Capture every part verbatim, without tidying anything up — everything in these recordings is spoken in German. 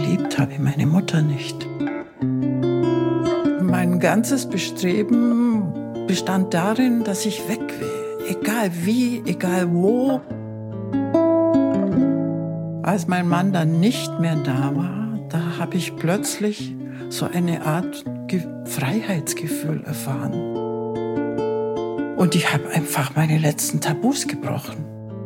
geliebt habe ich meine Mutter nicht. Mein ganzes Bestreben bestand darin, dass ich weg will. Egal wie, egal wo. Als mein Mann dann nicht mehr da war, da habe ich plötzlich so eine Art Ge- Freiheitsgefühl erfahren. Und ich habe einfach meine letzten Tabus gebrochen.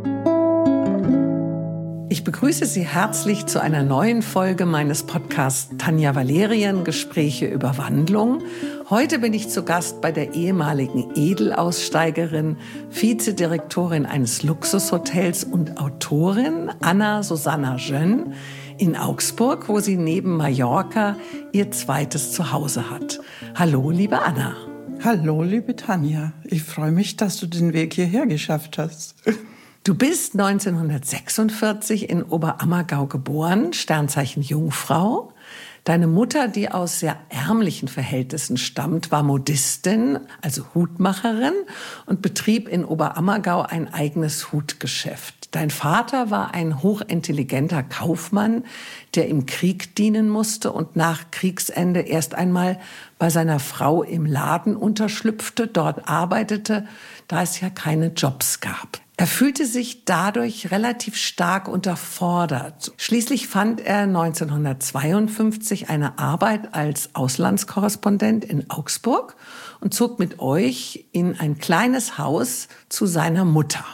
Ich begrüße Sie herzlich zu einer neuen Folge meines Podcasts Tanja Valerien, Gespräche über Wandlung. Heute bin ich zu Gast bei der ehemaligen Edelaussteigerin, Vizedirektorin eines Luxushotels und Autorin Anna Susanna Jeune in Augsburg, wo sie neben Mallorca ihr zweites Zuhause hat. Hallo, liebe Anna. Hallo, liebe Tanja. Ich freue mich, dass du den Weg hierher geschafft hast. Du bist neunzehnhundertsechsundvierzig in Oberammergau geboren, Sternzeichen Jungfrau. Deine Mutter, die aus sehr ärmlichen Verhältnissen stammt, war Modistin, also Hutmacherin, und betrieb in Oberammergau ein eigenes Hutgeschäft. Dein Vater war ein hochintelligenter Kaufmann, der im Krieg dienen musste und nach Kriegsende erst einmal bei seiner Frau im Laden unterschlüpfte, dort arbeitete, da es ja keine Jobs gab. Er fühlte sich dadurch relativ stark unterfordert. Schließlich fand er neunzehnhundertzweiundfünfzig eine Arbeit als Auslandskorrespondent in Augsburg und zog mit euch in ein kleines Haus zu seiner Mutter.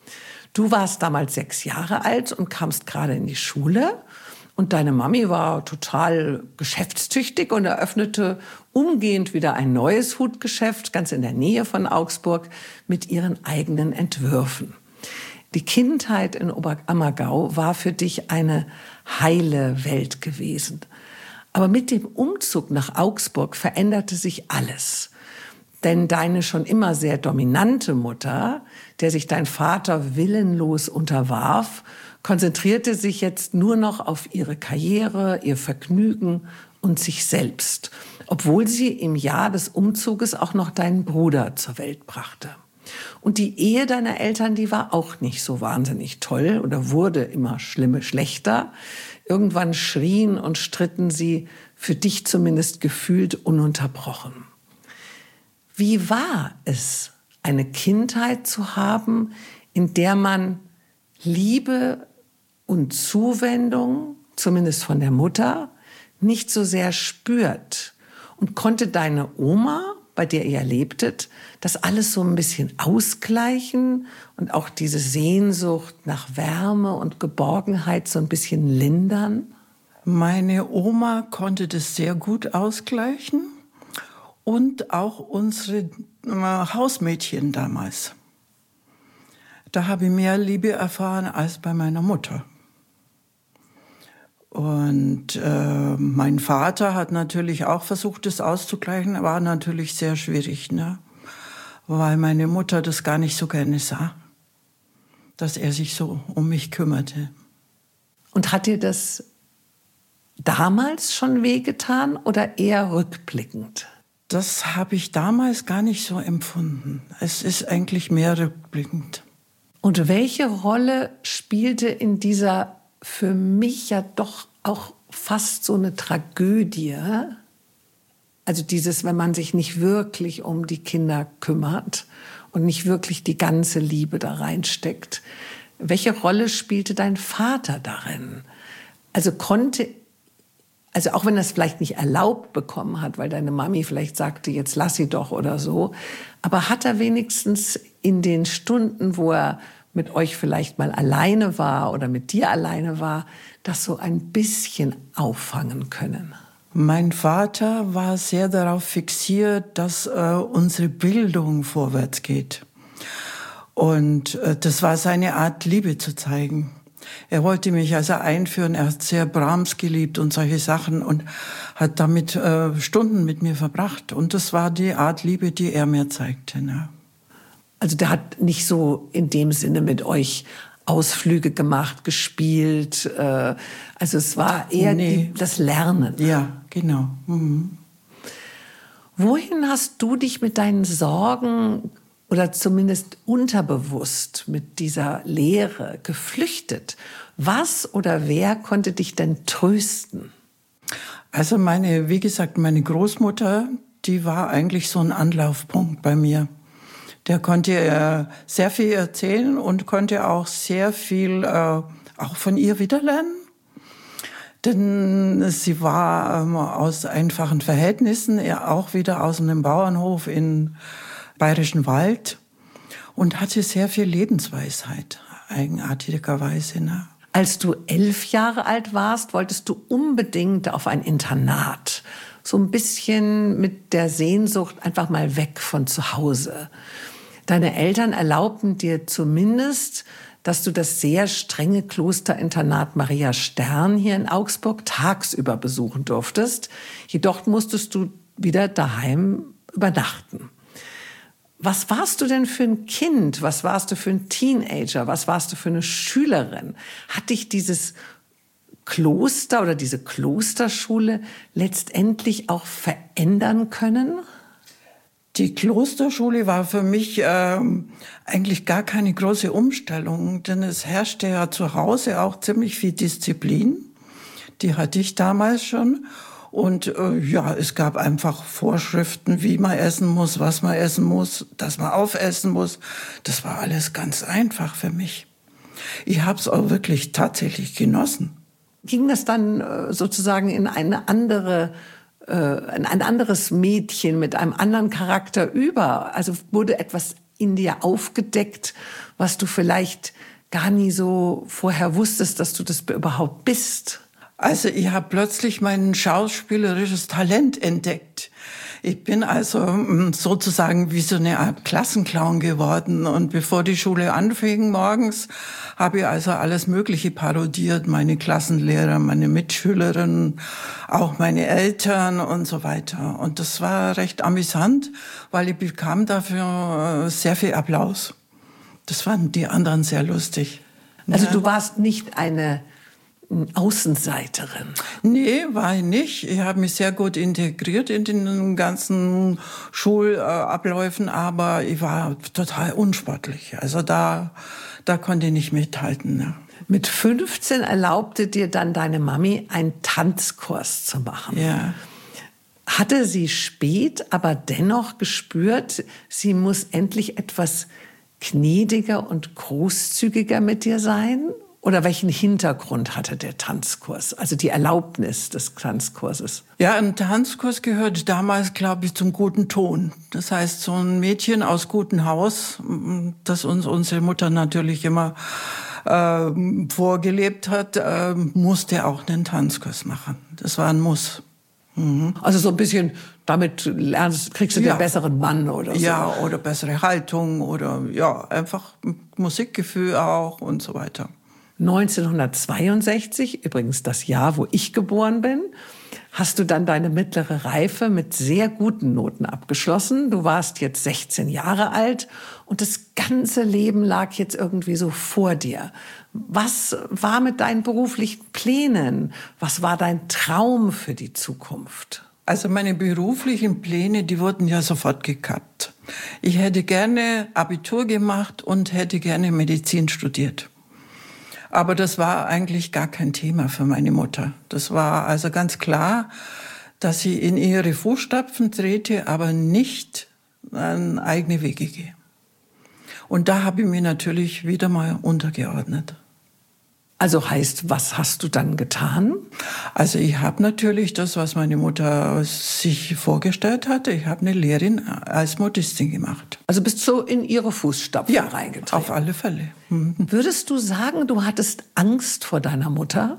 Du warst damals sechs Jahre alt und kamst gerade in die Schule. Und deine Mami war total geschäftstüchtig und eröffnete umgehend wieder ein neues Hutgeschäft, ganz in der Nähe von Augsburg, mit ihren eigenen Entwürfen. Die Kindheit in Oberammergau war für dich eine heile Welt gewesen. Aber mit dem Umzug nach Augsburg veränderte sich alles. Denn deine schon immer sehr dominante Mutter, der sich dein Vater willenlos unterwarf, konzentrierte sich jetzt nur noch auf ihre Karriere, ihr Vergnügen und sich selbst, obwohl sie im Jahr des Umzuges auch noch deinen Bruder zur Welt brachte. Und die Ehe deiner Eltern, die war auch nicht so wahnsinnig toll oder wurde immer schlimme schlechter. Irgendwann schrien und stritten sie, für dich zumindest gefühlt, ununterbrochen. Wie war es, eine Kindheit zu haben, in der man Liebe und Zuwendung, zumindest von der Mutter, nicht so sehr spürt? Und konnte deine Oma, bei der ihr lebtet, das alles so ein bisschen ausgleichen und auch diese Sehnsucht nach Wärme und Geborgenheit so ein bisschen lindern? Meine Oma konnte das sehr gut ausgleichen und auch unsere äh, Hausmädchen damals. Da habe ich mehr Liebe erfahren als bei meiner Mutter. Und äh, mein Vater hat natürlich auch versucht, das auszugleichen, war natürlich sehr schwierig, ne? Weil meine Mutter das gar nicht so gerne sah, dass er sich so um mich kümmerte. Und hat dir das damals schon wehgetan oder eher rückblickend? Das habe ich damals gar nicht so empfunden. Es ist eigentlich mehr rückblickend. Und welche Rolle spielte in dieser für mich ja doch auch fast so eine Tragödie, also dieses, wenn man sich nicht wirklich um die Kinder kümmert und nicht wirklich die ganze Liebe da reinsteckt. Welche Rolle spielte dein Vater darin? Also konnte, also auch wenn er es vielleicht nicht erlaubt bekommen hat, weil deine Mami vielleicht sagte, jetzt lass sie doch oder so, aber hat er wenigstens in den Stunden, wo er mit euch vielleicht mal alleine war oder mit dir alleine war, das so ein bisschen auffangen können? Mein Vater war sehr darauf fixiert, dass äh, unsere Bildung vorwärts geht. Und äh, das war seine Art, Liebe zu zeigen. Er wollte mich also einführen, er hat sehr Brahms geliebt und solche Sachen und hat damit äh, Stunden mit mir verbracht. Und das war die Art Liebe, die er mir zeigte, ne? Also der hat nicht so in dem Sinne mit euch Ausflüge gemacht, gespielt. Äh, also es war eher nee. die, das Lernen. Ja, genau. Mhm. Wohin hast du dich mit deinen Sorgen oder zumindest unterbewusst mit dieser Leere geflüchtet? Was oder wer konnte dich denn trösten? Also meine, wie gesagt, meine Großmutter, die war eigentlich so ein Anlaufpunkt bei mir. Der konnte äh, sehr viel erzählen und konnte auch sehr viel äh, auch von ihr wieder lernen. Denn sie war ähm, aus einfachen Verhältnissen, ja, auch wieder aus einem Bauernhof in Bayerischen Wald und hatte sehr viel Lebensweisheit, eigenartigerweise. Ne? Als du elf Jahre alt warst, wolltest du unbedingt auf ein Internat. So ein bisschen mit der Sehnsucht einfach mal weg von zu Hause. Deine Eltern erlaubten dir zumindest, dass du das sehr strenge Klosterinternat Maria Stern hier in Augsburg tagsüber besuchen durftest. Jedoch musstest du wieder daheim übernachten. Was warst du denn für ein Kind? Was warst du für ein Teenager? Was warst du für eine Schülerin? Hat dich dieses Kloster oder diese Klosterschule letztendlich auch verändern können? Die Klosterschule war für mich ähm, eigentlich gar keine große Umstellung, denn es herrschte ja zu Hause auch ziemlich viel Disziplin. Die hatte ich damals schon. Und äh, ja, es gab einfach Vorschriften, wie man essen muss, was man essen muss, dass man aufessen muss. Das war alles ganz einfach für mich. Ich habe es auch wirklich tatsächlich genossen. Ging das dann äh, sozusagen in eine andere, äh, in ein anderes Mädchen mit einem anderen Charakter über? Also wurde etwas in dir aufgedeckt, was du vielleicht gar nie so vorher wusstest, dass du das überhaupt bist? Also ich habe plötzlich mein schauspielerisches Talent entdeckt. Ich bin also sozusagen wie so eine Art Klassenclown geworden. Und bevor die Schule anfing morgens, habe ich also alles Mögliche parodiert. Meine Klassenlehrer, meine Mitschülerinnen, auch meine Eltern und so weiter. Und das war recht amüsant, weil ich bekam dafür sehr viel Applaus. Das fanden die anderen sehr lustig. Also ja. Du warst nicht eine Außenseiterin? Nee, war ich nicht. Ich habe mich sehr gut integriert in den ganzen Schulabläufen, aber ich war total unsportlich. Also da, da konnte ich nicht mithalten. Ne? Mit fünfzehn erlaubte dir dann deine Mami, einen Tanzkurs zu machen. Ja. Hatte sie spät aber dennoch gespürt, sie muss endlich etwas gnädiger und großzügiger mit dir sein? Oder welchen Hintergrund hatte der Tanzkurs, also die Erlaubnis des Tanzkurses? Ja, ein Tanzkurs gehörte damals, glaube ich, zum guten Ton. Das heißt, so ein Mädchen aus gutem Haus, das uns unsere Mutter natürlich immer äh, vorgelebt hat, äh, musste auch einen Tanzkurs machen. Das war ein Muss. Mhm. Also so ein bisschen, damit lernst, kriegst du ja. den besseren Mann oder so. Ja, oder bessere Haltung oder ja, einfach Musikgefühl auch und so weiter. neunzehnhundertzweiundsechzig, übrigens das Jahr, wo ich geboren bin, hast du dann deine mittlere Reife mit sehr guten Noten abgeschlossen. Du warst jetzt sechzehn Jahre alt und das ganze Leben lag jetzt irgendwie so vor dir. Was war mit deinen beruflichen Plänen? Was war dein Traum für die Zukunft? Also meine beruflichen Pläne, die wurden ja sofort gekappt. Ich hätte gerne Abitur gemacht und hätte gerne Medizin studiert. Aber das war eigentlich gar kein Thema für meine Mutter. Das war also ganz klar, dass sie in ihre Fußstapfen trete, aber nicht an eigene Wege gehe. Und da habe ich mich natürlich wieder mal untergeordnet. Also heißt, was hast du dann getan? Also ich habe natürlich das, was meine Mutter sich vorgestellt hatte. Ich habe eine Lehrerin als Modistin gemacht. Also bist du in ihre Fußstapfen ja, reingetreten? Auf alle Fälle. Mhm. Würdest du sagen, du hattest Angst vor deiner Mutter?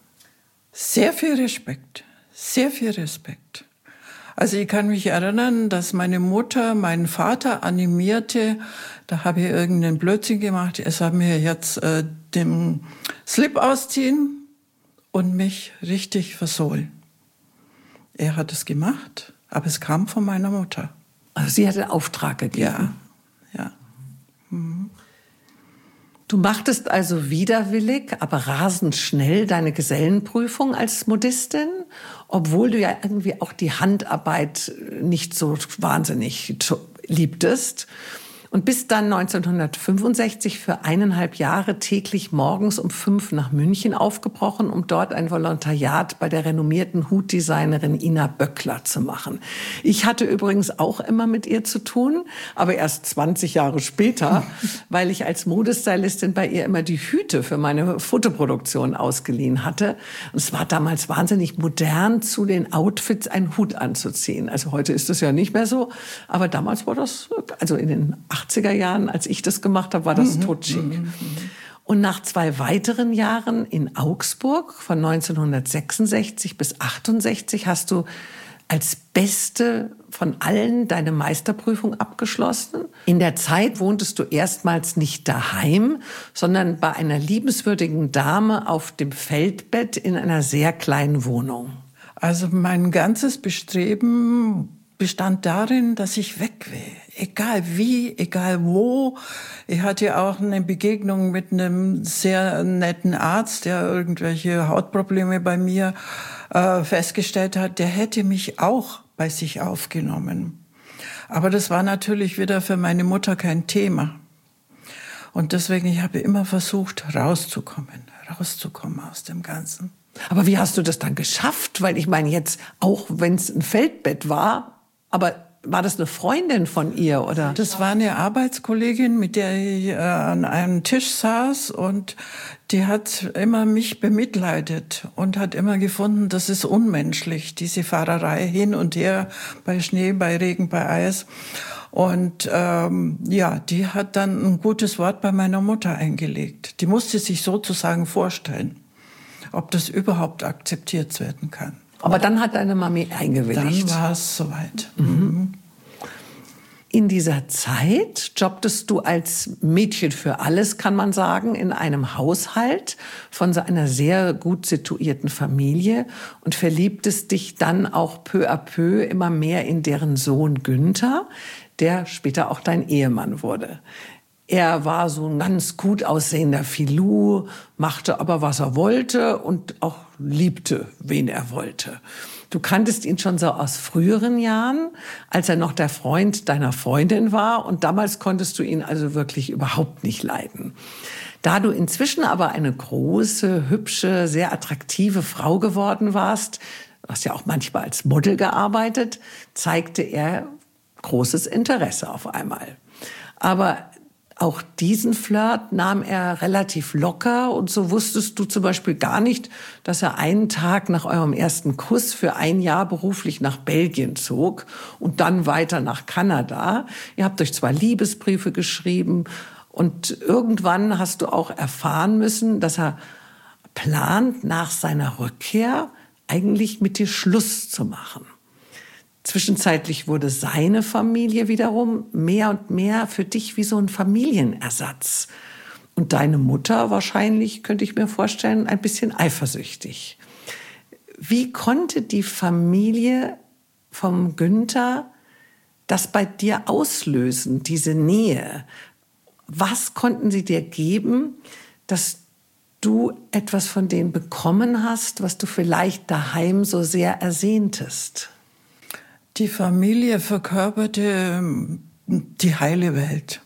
Sehr viel Respekt, sehr viel Respekt. Also ich kann mich erinnern, dass meine Mutter meinen Vater animierte, da habe ich irgendeinen Blödsinn gemacht, er soll mir jetzt äh, den Slip ausziehen und mich richtig versohlen. Er hat es gemacht, aber es kam von meiner Mutter. Also sie hat den Auftrag gegeben? Ja, ja. Mhm. Du machtest also widerwillig, aber rasend schnell deine Gesellenprüfung als Modistin, obwohl du ja irgendwie auch die Handarbeit nicht so wahnsinnig liebtest. Und bis dann neunzehnhundertfünfundsechzig für eineinhalb Jahre täglich morgens um fünf nach München aufgebrochen, um dort ein Volontariat bei der renommierten Hutdesignerin Ina Böckler zu machen. Ich hatte übrigens auch immer mit ihr zu tun, aber erst zwanzig Jahre später, weil ich als Modestylistin bei ihr immer die Hüte für meine Fotoproduktion ausgeliehen hatte. Und es war damals wahnsinnig modern, zu den Outfits einen Hut anzuziehen. Also heute ist das ja nicht mehr so, aber damals war das, also in den achtziger Jahren, als ich das gemacht habe, war das mhm. totschick. Mhm. Und nach zwei weiteren Jahren in Augsburg von neunzehnhundertsechsundsechzig bis achtundsechzig hast du als Beste von allen deine Meisterprüfung abgeschlossen. In der Zeit wohntest du erstmals nicht daheim, sondern bei einer liebenswürdigen Dame auf dem Feldbett in einer sehr kleinen Wohnung. Also mein ganzes Bestreben bestand darin, dass ich weg will. Egal wie, egal wo. Ich hatte auch eine Begegnung mit einem sehr netten Arzt, der irgendwelche Hautprobleme bei mir äh, festgestellt hat. Der hätte mich auch bei sich aufgenommen. Aber das war natürlich wieder für meine Mutter kein Thema. Und deswegen, ich habe immer versucht, rauszukommen, rauszukommen aus dem Ganzen. Aber wie hast du das dann geschafft? Weil ich meine jetzt, auch wenn es ein Feldbett war, aber war das eine Freundin von ihr, oder? Das war eine Arbeitskollegin, mit der ich äh, an einem Tisch saß, und die hat immer mich bemitleidet und hat immer gefunden, das ist unmenschlich, diese Fahrerei hin und her, bei Schnee, bei Regen, bei Eis. Und ähm, ja, die hat dann ein gutes Wort bei meiner Mutter eingelegt. Die musste sich sozusagen vorstellen, ob das überhaupt akzeptiert werden kann. Aber dann hat deine Mami eingewilligt. Dann war es soweit. Mhm. In dieser Zeit jobbtest du als Mädchen für alles, kann man sagen, in einem Haushalt von so einer sehr gut situierten Familie und verliebtest dich dann auch peu à peu immer mehr in deren Sohn Günther, der später auch dein Ehemann wurde. Er war so ein ganz gut aussehender Filou, machte aber, was er wollte und auch liebte, wen er wollte. Du kanntest ihn schon so aus früheren Jahren, als er noch der Freund deiner Freundin war, und damals konntest du ihn also wirklich überhaupt nicht leiden. Da du inzwischen aber eine große, hübsche, sehr attraktive Frau geworden warst, du hast ja auch manchmal als Model gearbeitet, zeigte er großes Interesse auf einmal. Aber auch diesen Flirt nahm er relativ locker, und so wusstest du zum Beispiel gar nicht, dass er einen Tag nach eurem ersten Kuss für ein Jahr beruflich nach Belgien zog und dann weiter nach Kanada. Ihr habt euch zwar Liebesbriefe geschrieben, und irgendwann hast du auch erfahren müssen, dass er plant, nach seiner Rückkehr eigentlich mit dir Schluss zu machen. Zwischenzeitlich wurde seine Familie wiederum mehr und mehr für dich wie so ein Familienersatz. Und deine Mutter wahrscheinlich, könnte ich mir vorstellen, ein bisschen eifersüchtig. Wie konnte die Familie vom Günther das bei dir auslösen, diese Nähe? Was konnten sie dir geben, dass du etwas von denen bekommen hast, was du vielleicht daheim so sehr ersehntest? Die Familie verkörperte die heile Welt.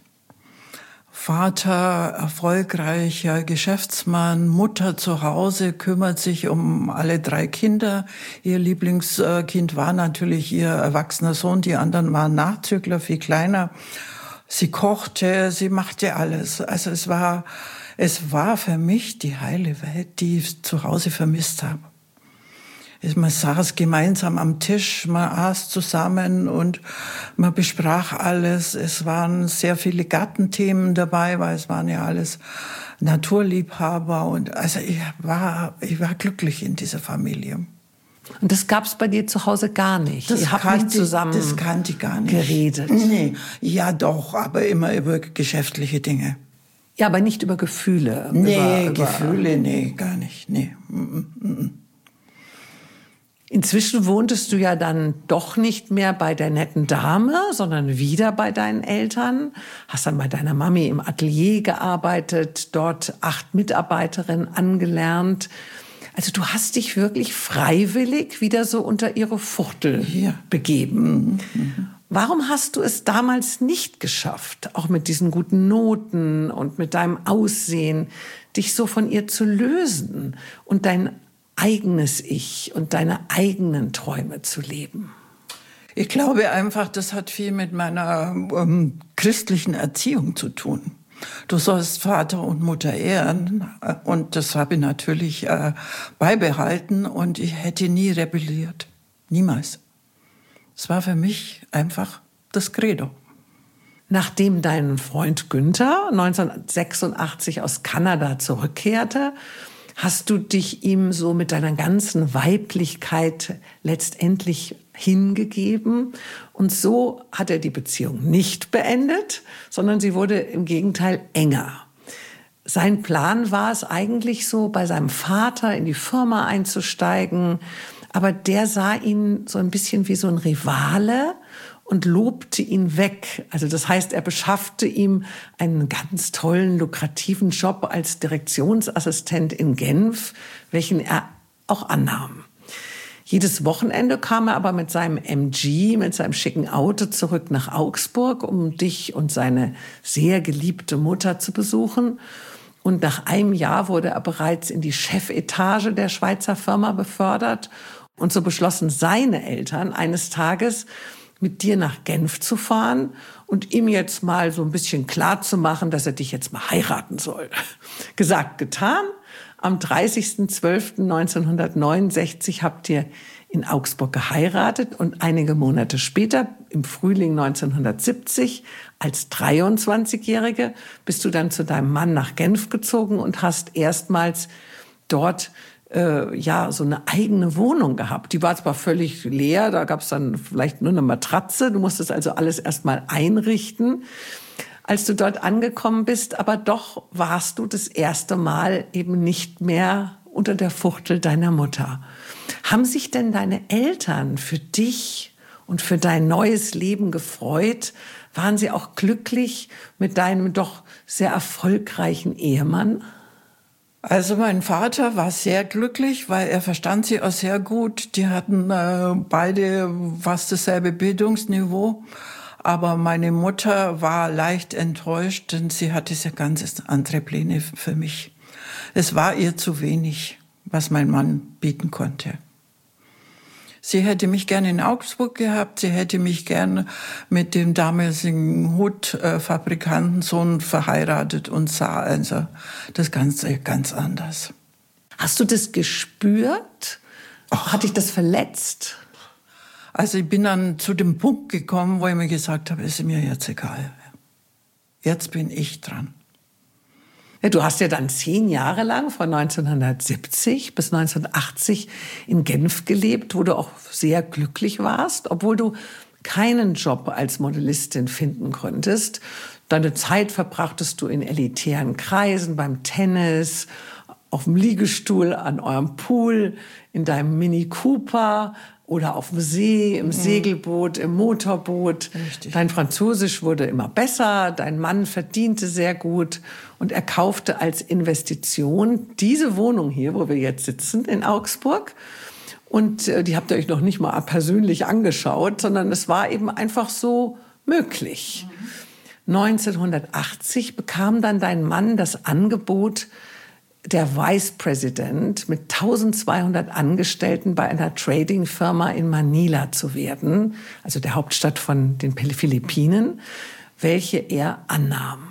Vater, erfolgreicher Geschäftsmann, Mutter zu Hause, kümmert sich um alle drei Kinder. Ihr Lieblingskind war natürlich ihr erwachsener Sohn, die anderen waren Nachzügler, viel kleiner. Sie kochte, sie machte alles. Also es war, es war für mich die heile Welt, die ich zu Hause vermisst habe. Man saß gemeinsam am Tisch, man aß zusammen und man besprach alles. Es waren sehr viele Gartenthemen dabei, weil es waren ja alles Naturliebhaber. Und also ich war, ich war glücklich in dieser Familie. Und das gab's bei dir zu Hause gar nicht? Das Ihr habt nicht zusammen das kannte ich gar nicht. geredet? Nee, ja doch, aber immer über geschäftliche Dinge. Ja, aber nicht über Gefühle? Nee, über, über Gefühle, nee, gar nicht, nee. Mm, mm. Inzwischen wohntest du ja dann doch nicht mehr bei der netten Dame, sondern wieder bei deinen Eltern. Hast dann bei deiner Mami im Atelier gearbeitet, dort acht Mitarbeiterinnen angelernt. Also du hast dich wirklich freiwillig wieder so unter ihre Fuchtel ja. begeben. Mhm. Warum hast du es damals nicht geschafft, auch mit diesen guten Noten und mit deinem Aussehen, dich so von ihr zu lösen und dein eigenes Ich und deine eigenen Träume zu leben? Ich glaube einfach, das hat viel mit meiner ähm, christlichen Erziehung zu tun. Du sollst Vater und Mutter ehren, und das habe ich natürlich äh, beibehalten, und ich hätte nie rebelliert. Niemals. Es war für mich einfach das Credo. Nachdem dein Freund Günther neunzehnhundertsechsundachtzig aus Kanada zurückkehrte, hast du dich ihm so mit deiner ganzen Weiblichkeit letztendlich hingegeben. Und so hat er die Beziehung nicht beendet, sondern sie wurde im Gegenteil enger. Sein Plan war es eigentlich so, bei seinem Vater in die Firma einzusteigen. Aber der sah ihn so ein bisschen wie so ein Rivale und lobte ihn weg. Also das heißt, er beschaffte ihm einen ganz tollen, lukrativen Job als Direktionsassistent in Genf, welchen er auch annahm. Jedes Wochenende kam er aber mit seinem M G, mit seinem schicken Auto zurück nach Augsburg, um dich und seine sehr geliebte Mutter zu besuchen. Und nach einem Jahr wurde er bereits in die Chefetage der Schweizer Firma befördert. Und so beschlossen seine Eltern eines Tages, mit dir nach Genf zu fahren und ihm jetzt mal so ein bisschen klar zu machen, dass er dich jetzt mal heiraten soll. Gesagt, getan. Am dreißigsten zwölften neunzehnhundertneunundsechzig habt ihr in Augsburg geheiratet und einige Monate später, im Frühling neunzehnhundertsiebzig, als dreiundzwanzigjährige, bist du dann zu deinem Mann nach Genf gezogen und hast erstmals dort äh, ja so eine eigene Wohnung gehabt. Die war zwar völlig leer, da gab es dann vielleicht nur eine Matratze, du musstest also alles erstmal einrichten, als du dort angekommen bist, aber doch warst du das erste Mal eben nicht mehr unter der Fuchtel deiner Mutter. Haben sich denn deine Eltern für dich und für dein neues Leben gefreut? Waren sie auch glücklich mit deinem doch sehr erfolgreichen Ehemann? Also mein Vater war sehr glücklich, weil er verstand sie auch sehr gut. Die hatten äh, beide fast dasselbe Bildungsniveau. Aber meine Mutter war leicht enttäuscht, denn sie hatte sehr ganz andere Pläne für mich. Es war ihr zu wenig, was mein Mann bieten konnte. Sie hätte mich gerne in Augsburg gehabt, sie hätte mich gerne mit dem damaligen Hutfabrikantensohn verheiratet und sah also das Ganze ganz anders. Hast du das gespürt? Ach. Hat dich das verletzt? Also ich bin dann zu dem Punkt gekommen, wo ich mir gesagt habe, ist mir jetzt egal. Jetzt bin ich dran. Ja, du hast ja dann zehn Jahre lang, von neunzehnhundertsiebzig bis neunzehnhundertachtzig in Genf gelebt, wo du auch sehr glücklich warst, obwohl du keinen Job als Modellistin finden konntest. Deine Zeit verbrachtest du in elitären Kreisen, beim Tennis, auf dem Liegestuhl, an eurem Pool, in deinem Mini Cooper oder auf dem See, im Segelboot, im Motorboot. Richtig. Dein Französisch wurde immer besser, dein Mann verdiente sehr gut und er kaufte als Investition diese Wohnung hier, wo wir jetzt sitzen, in Augsburg. Und äh, die habt ihr euch noch nicht mal persönlich angeschaut, sondern es war eben einfach so möglich. Mhm. neunzehnhundertachtzig bekam dann dein Mann das Angebot, der Vice President mit eintausendzweihundert Angestellten bei einer Trading-Firma in Manila zu werden, also der Hauptstadt von den Philippinen, welche er annahm.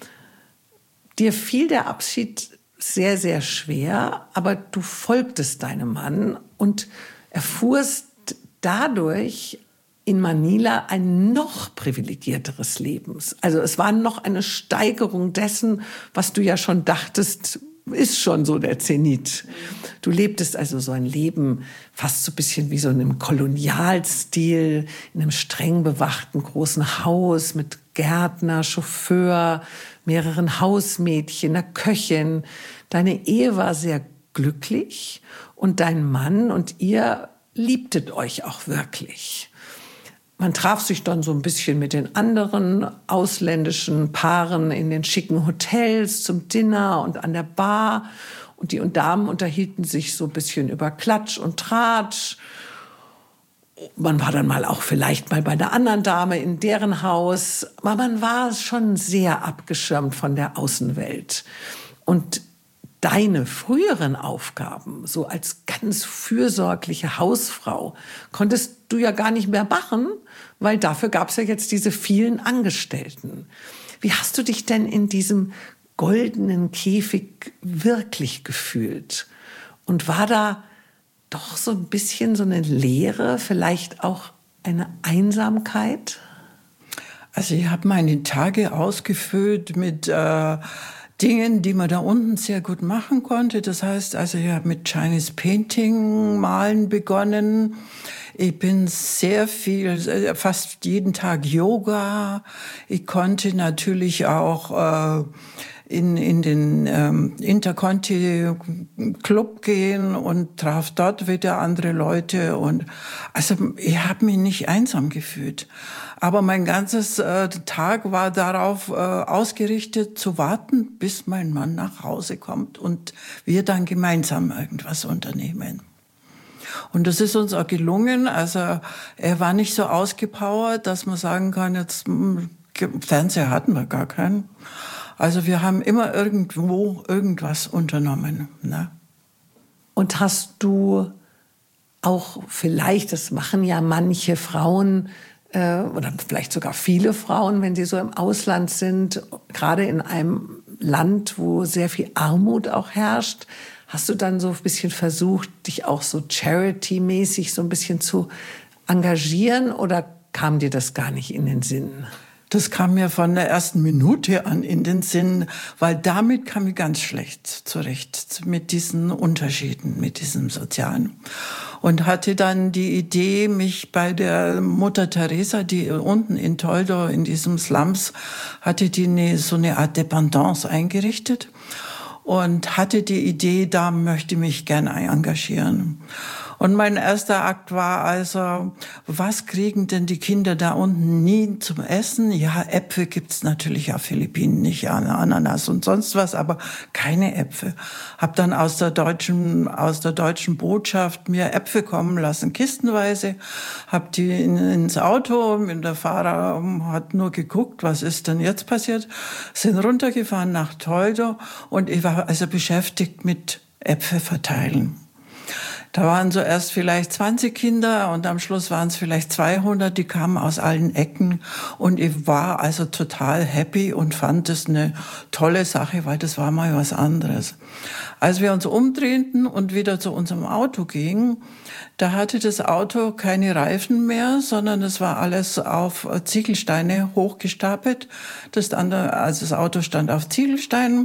Dir fiel der Abschied sehr, sehr schwer, aber du folgtest deinem Mann und erfuhrst dadurch in Manila ein noch privilegierteres Leben. Also es war noch eine Steigerung dessen, was du ja schon dachtest, ist schon so der Zenit. Du lebtest also so ein Leben fast so ein bisschen wie so in einem Kolonialstil, in einem streng bewachten großen Haus mit Gärtner, Chauffeur, mehreren Hausmädchen, einer Köchin. Deine Ehe war sehr glücklich und dein Mann und ihr liebtet euch auch wirklich. Man traf sich dann so ein bisschen mit den anderen ausländischen Paaren in den schicken Hotels zum Dinner und an der Bar. Und die Damen unterhielten sich so ein bisschen über Klatsch und Tratsch. Man war dann mal auch vielleicht mal bei einer anderen Dame in deren Haus. Aber man war schon sehr abgeschirmt von der Außenwelt. Und deine früheren Aufgaben, so als ganz fürsorgliche Hausfrau, konntest du ja gar nicht mehr machen, weil dafür gab es ja jetzt diese vielen Angestellten. Wie hast du dich denn in diesem goldenen Käfig wirklich gefühlt? Und war da doch so ein bisschen so eine Leere, vielleicht auch eine Einsamkeit? Also ich habe meine Tage ausgefüllt mit äh, Dingen, die man da unten sehr gut machen konnte. Das heißt, also ich habe mit Chinese Painting malen begonnen. Ich bin sehr viel, fast jeden Tag Yoga. Ich konnte natürlich auch äh, in, in den ähm, Interconti Club gehen und traf dort wieder andere Leute. Und also ich habe mich nicht einsam gefühlt. Aber mein ganzes äh, Tag war darauf äh, ausgerichtet, zu warten, bis mein Mann nach Hause kommt und wir dann gemeinsam irgendwas unternehmen. Und das ist uns auch gelungen. Also er war nicht so ausgepowert, dass man sagen kann, jetzt mh, Fernseher hatten wir gar keinen. Also wir haben immer irgendwo irgendwas unternommen. Ne? Und hast du auch vielleicht, das machen ja manche Frauen, äh, oder vielleicht sogar viele Frauen, wenn sie so im Ausland sind, gerade in einem Land, wo sehr viel Armut auch herrscht, hast du dann so ein bisschen versucht, dich auch so charity-mäßig so ein bisschen zu engagieren, oder kam dir das gar nicht in den Sinn? Das kam mir von der ersten Minute an in den Sinn, weil damit kam ich ganz schlecht zurecht, mit diesen Unterschieden, mit diesem Sozialen. Und hatte dann die Idee, mich bei der Mutter Teresa, die unten in Toldo, in diesem Slums, hatte die eine, so eine Art Dependance eingerichtet und hatte die Idee, da möchte ich mich gerne engagieren. Und mein erster Akt war also, was kriegen denn die Kinder da unten nie zum Essen? Ja, Äpfel gibt's natürlich auf Philippinen nicht, ja, Ananas und sonst was, aber keine Äpfel. Hab dann aus der deutschen, aus der deutschen Botschaft mir Äpfel kommen lassen, kistenweise. Hab die in, ins Auto, und der Fahrer hat nur geguckt, was ist denn jetzt passiert? Sind runtergefahren nach Toldo und ich war also beschäftigt mit Äpfel verteilen. Da waren zuerst vielleicht zwanzig Kinder und am Schluss waren es vielleicht zweihundert, die kamen aus allen Ecken. Und ich war also total happy und fand das eine tolle Sache, weil das war mal was anderes. Als wir uns umdrehten und wieder zu unserem Auto gingen, da hatte das Auto keine Reifen mehr, sondern es war alles auf Ziegelsteine hochgestapelt. Das andere, also das Auto stand auf Ziegelsteinen.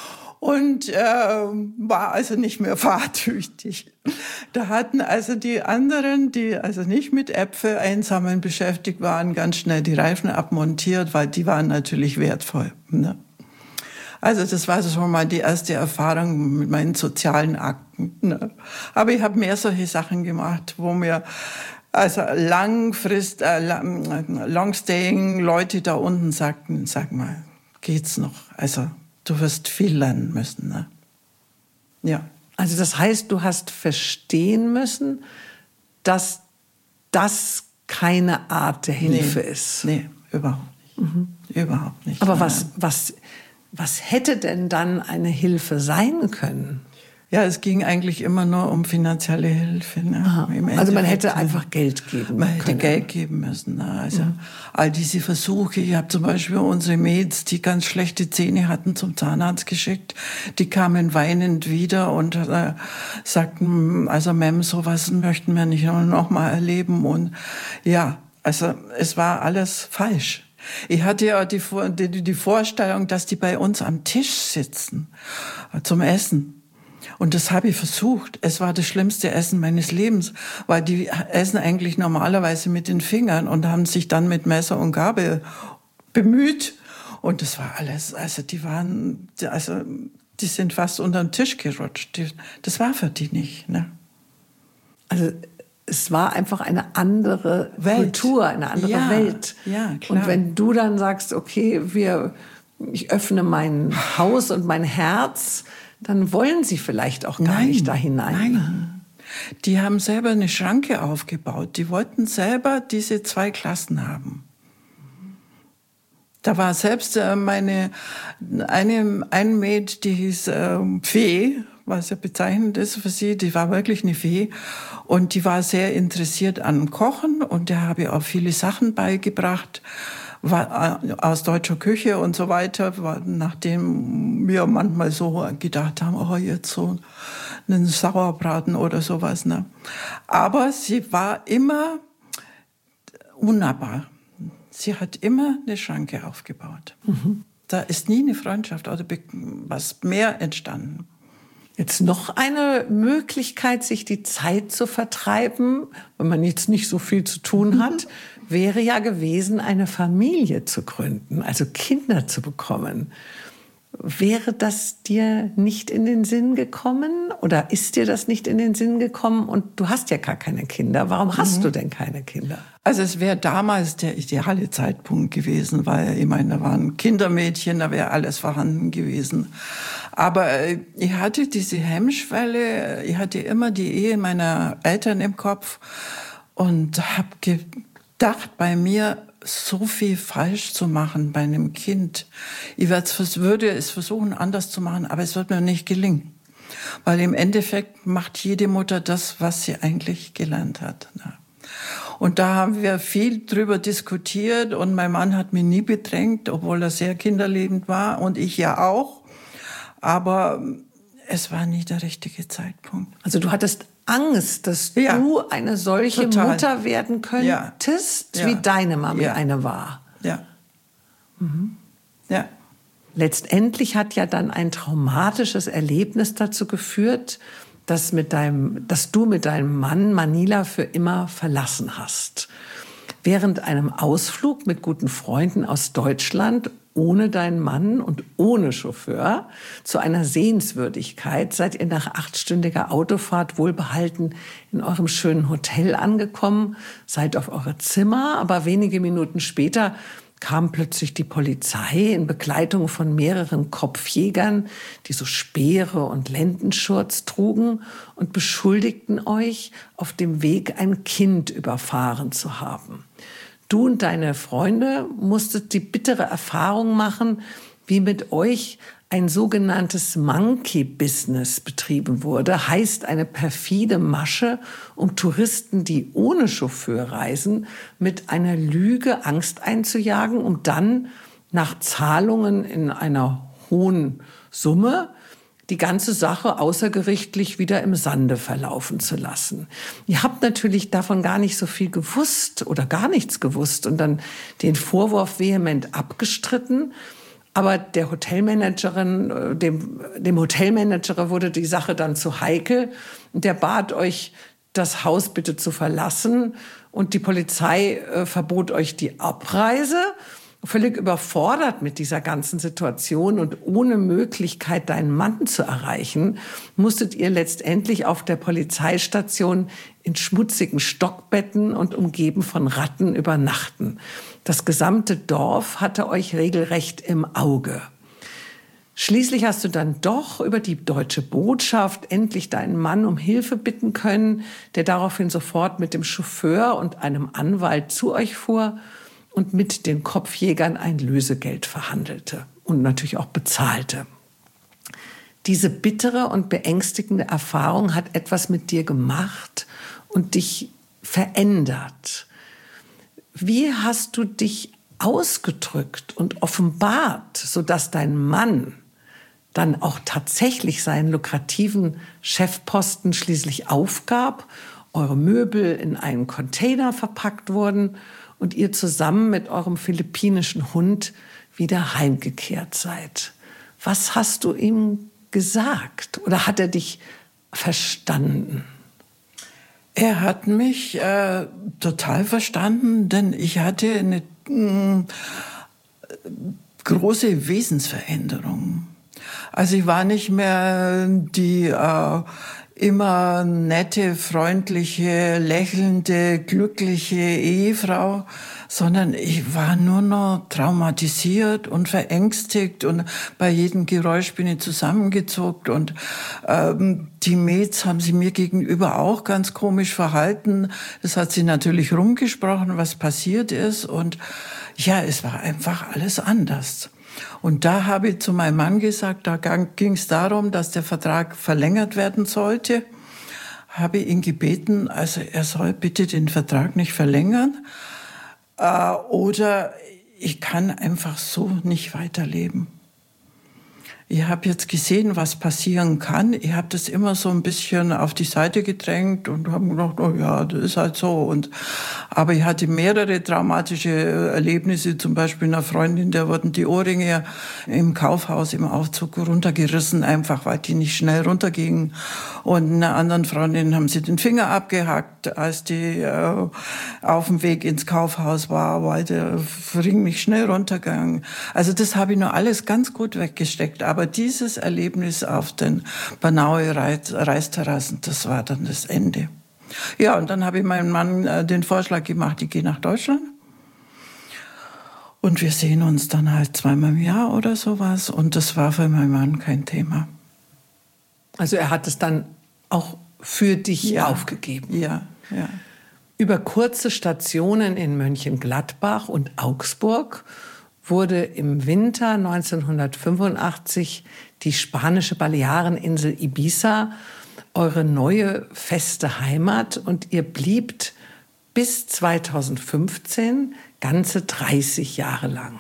Und äh, war also nicht mehr fahrtüchtig. Da hatten also die anderen, die also nicht mit Äpfel einsammeln beschäftigt waren, ganz schnell die Reifen abmontiert, weil die waren natürlich wertvoll. Ne? Also das war schon mal die erste Erfahrung mit meinen sozialen Akten. Ne? Aber ich habe mehr solche Sachen gemacht, wo mir also langfrist, äh, long-staying Leute da unten sagten, sag mal, geht's noch? Also du wirst viel lernen müssen. Ne? Ja. Also das heißt, du hast verstehen müssen, dass das keine Art der Hilfe nee, ist. Nee, überhaupt nicht. Mhm. Überhaupt nicht. Aber was, was, was hätte denn dann eine Hilfe sein können? Ja, es ging eigentlich immer nur um finanzielle Hilfe. Ne? Also man hätte einfach Geld geben Man können. hätte Geld geben müssen. Ne? Also mhm. all diese Versuche, ich habe zum Beispiel unsere Mädels, die ganz schlechte Zähne hatten, zum Zahnarzt geschickt. Die kamen weinend wieder und äh, sagten, also Mem, sowas möchten wir nicht noch mal erleben. Und ja, also es war alles falsch. Ich hatte ja die, die, die Vorstellung, dass die bei uns am Tisch sitzen zum Essen. Und das habe ich versucht. Es war das schlimmste Essen meines Lebens, weil die essen eigentlich normalerweise mit den Fingern und haben sich dann mit Messer und Gabel bemüht. Und das war alles, also die waren, also die sind fast unter den Tisch gerutscht. Die, das war für die nicht. Ne? Also es war einfach eine andere Welt. Kultur, eine andere ja, Welt. Ja, klar. Und wenn du dann sagst, okay, wir, ich öffne mein Haus und mein Herz, dann wollen sie vielleicht auch gar nein, nicht da hinein. Nein. Die haben selber eine Schranke aufgebaut. Die wollten selber diese zwei Klassen haben. Da war selbst äh, meine, eine, ein Mäd, die hieß äh, Fee, was ja bezeichnend ist für sie, die war wirklich eine Fee. Und die war sehr interessiert an Kochen und der habe ihr auch viele Sachen beigebracht, war aus deutscher Küche und so weiter, nachdem wir manchmal so gedacht haben, oh, jetzt so einen Sauerbraten oder sowas. Ne? Aber sie war immer unnahbar. Sie hat immer eine Schranke aufgebaut. Mhm. Da ist nie eine Freundschaft oder was mehr entstanden. Jetzt noch eine Möglichkeit, sich die Zeit zu vertreiben, wenn man jetzt nicht so viel zu tun hat, wäre ja gewesen, eine Familie zu gründen, also Kinder zu bekommen. Wäre das dir nicht in den Sinn gekommen oder ist dir das nicht in den Sinn gekommen? Und du hast ja gar keine Kinder. Warum hast mhm. du denn keine Kinder? Also es wäre damals der ideale Zeitpunkt gewesen, weil ich meine, da waren Kindermädchen, da wäre alles vorhanden gewesen. Aber ich hatte diese Hemmschwelle, ich hatte immer die Ehe meiner Eltern im Kopf und habe gedacht, bei mir so viel falsch zu machen bei einem Kind. Ich würde es versuchen, anders zu machen, aber es wird mir nicht gelingen. Weil im Endeffekt macht jede Mutter das, was sie eigentlich gelernt hat. Und da haben wir viel drüber diskutiert und mein Mann hat mich nie bedrängt, obwohl er sehr kinderliebend war und ich ja auch. Aber es war nie der richtige Zeitpunkt. Also du hattest Angst, dass ja, du eine solche total. Mutter werden könntest, ja. wie ja. deine Mami ja. eine war. Ja. Mhm. Ja. Letztendlich hat ja dann ein traumatisches Erlebnis dazu geführt, dass, mit deinem, dass du mit deinem Mann Manila für immer verlassen hast. Während einem Ausflug mit guten Freunden aus Deutschland ohne deinen Mann und ohne Chauffeur zu einer Sehenswürdigkeit seid ihr nach achtstündiger Autofahrt wohlbehalten in eurem schönen Hotel angekommen, seid auf eure Zimmer, aber wenige Minuten später kam plötzlich die Polizei in Begleitung von mehreren Kopfjägern, die so Speere und Lendenschurz trugen und beschuldigten euch, auf dem Weg ein Kind überfahren zu haben. Du und deine Freunde musstet die bittere Erfahrung machen, wie mit euch ein sogenanntes Monkey-Business betrieben wurde, heißt eine perfide Masche, um Touristen, die ohne Chauffeur reisen, mit einer Lüge Angst einzujagen, um dann nach Zahlungen in einer hohen Summe die ganze Sache außergerichtlich wieder im Sande verlaufen zu lassen. Ihr habt natürlich davon gar nicht so viel gewusst oder gar nichts gewusst und dann den Vorwurf vehement abgestritten. Aber der Hotelmanagerin, dem, dem Hotelmanager wurde die Sache dann zu heikel und der bat euch, das Haus bitte zu verlassen und die Polizei äh, verbot euch die Abreise. Völlig überfordert mit dieser ganzen Situation und ohne Möglichkeit, deinen Mann zu erreichen, musstet ihr letztendlich auf der Polizeistation in schmutzigen Stockbetten und umgeben von Ratten übernachten. Das gesamte Dorf hatte euch regelrecht im Auge. Schließlich hast du dann doch über die deutsche Botschaft endlich deinen Mann um Hilfe bitten können, der daraufhin sofort mit dem Chauffeur und einem Anwalt zu euch fuhr und mit den Kopfjägern ein Lösegeld verhandelte und natürlich auch bezahlte. Diese bittere und beängstigende Erfahrung hat etwas mit dir gemacht und dich verändert. Wie hast du dich ausgedrückt und offenbart, sodass dein Mann dann auch tatsächlich seinen lukrativen Chefposten schließlich aufgab, eure Möbel in einen Container verpackt wurden und ihr zusammen mit eurem philippinischen Hund wieder heimgekehrt seid? Was hast du ihm gesagt? Oder hat er dich verstanden? Er hat mich äh, total verstanden, denn ich hatte eine mh, große Wesensveränderung. Also ich war nicht mehr die äh, immer nette, freundliche, lächelnde, glückliche Ehefrau, sondern ich war nur noch traumatisiert und verängstigt und bei jedem Geräusch bin ich zusammengezuckt und ähm, die Mädels haben sich mir gegenüber auch ganz komisch verhalten. Das hat sie natürlich rumgesprochen, was passiert ist und ja, es war einfach alles anders. Und da habe ich zu meinem Mann gesagt, da ging es darum, dass der Vertrag verlängert werden sollte. Habe ihn gebeten, also er soll bitte den Vertrag nicht verlängern äh, oder ich kann einfach so nicht weiterleben. Ich habe jetzt gesehen, was passieren kann. Ich habe das immer so ein bisschen auf die Seite gedrängt und habe gedacht, oh ja, das ist halt so. Und, aber ich hatte mehrere traumatische Erlebnisse. Zum Beispiel einer Freundin, der wurden die Ohrringe im Kaufhaus im Aufzug runtergerissen, einfach weil die nicht schnell runtergingen. Und einer anderen Freundin haben sie den Finger abgehackt, als die äh, auf dem Weg ins Kaufhaus war, weil der Ring nicht schnell runtergegangen. Also das habe ich nur alles ganz gut weggesteckt. Aber dieses Erlebnis auf den Banaue Reisterrassen, das war dann das Ende. Ja, und dann habe ich meinem Mann äh, den Vorschlag gemacht, ich gehe nach Deutschland. Und wir sehen uns dann halt zweimal im Jahr oder sowas. Und das war für meinen Mann kein Thema. Also er hat es dann auch für dich ja. aufgegeben? Ja, ja. Über kurze Stationen in Mönchengladbach und Augsburg wurde im Winter neunzehnhundertfünfundachtzig die spanische Baleareninsel Ibiza eure neue feste Heimat und ihr bliebt bis zweitausendfünfzehn ganze dreißig Jahre lang.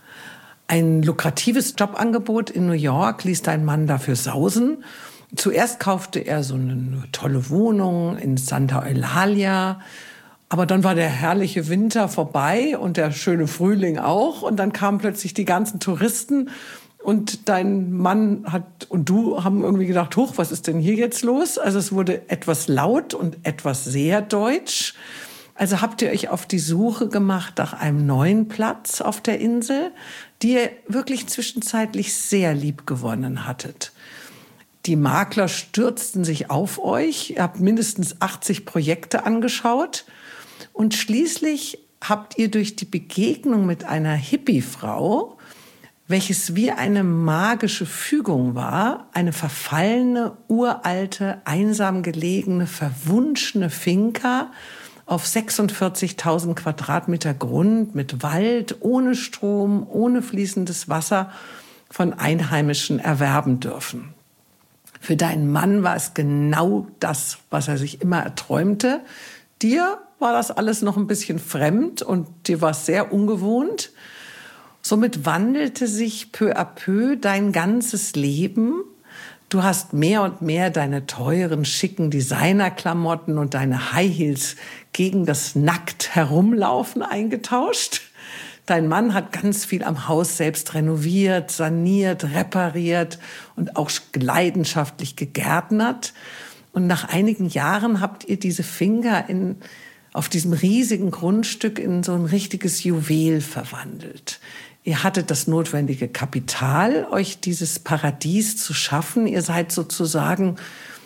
Ein lukratives Jobangebot in New York ließ dein Mann dafür sausen. Zuerst kaufte er so eine tolle Wohnung in Santa Eulalia. Aber dann war der herrliche Winter vorbei und der schöne Frühling auch. Und dann kamen plötzlich die ganzen Touristen. Und dein Mann hat und du haben irgendwie gedacht, hoch, was ist denn hier jetzt los? Also es wurde etwas laut und etwas sehr deutsch. Also habt ihr euch auf die Suche gemacht nach einem neuen Platz auf der Insel, die ihr wirklich zwischenzeitlich sehr lieb gewonnen hattet. Die Makler stürzten sich auf euch. Ihr habt mindestens achtzig Projekte angeschaut. Und schließlich habt ihr durch die Begegnung mit einer Hippie-Frau, welches wie eine magische Fügung war, eine verfallene, uralte, einsam gelegene, verwunschene Finca auf sechsundvierzigtausend Quadratmeter Grund mit Wald, ohne Strom, ohne fließendes Wasser von Einheimischen erwerben dürfen. Für deinen Mann war es genau das, was er sich immer erträumte. Dir war das alles noch ein bisschen fremd und dir war es sehr ungewohnt. Somit wandelte sich peu à peu dein ganzes Leben. Du hast mehr und mehr deine teuren, schicken Designerklamotten und deine High Heels gegen das nackt Herumlaufen eingetauscht. Dein Mann hat ganz viel am Haus selbst renoviert, saniert, repariert und auch leidenschaftlich gegärtnert. Und nach einigen Jahren habt ihr diese Finca in, auf diesem riesigen Grundstück in so ein richtiges Juwel verwandelt. Ihr hattet das notwendige Kapital, euch dieses Paradies zu schaffen. Ihr seid sozusagen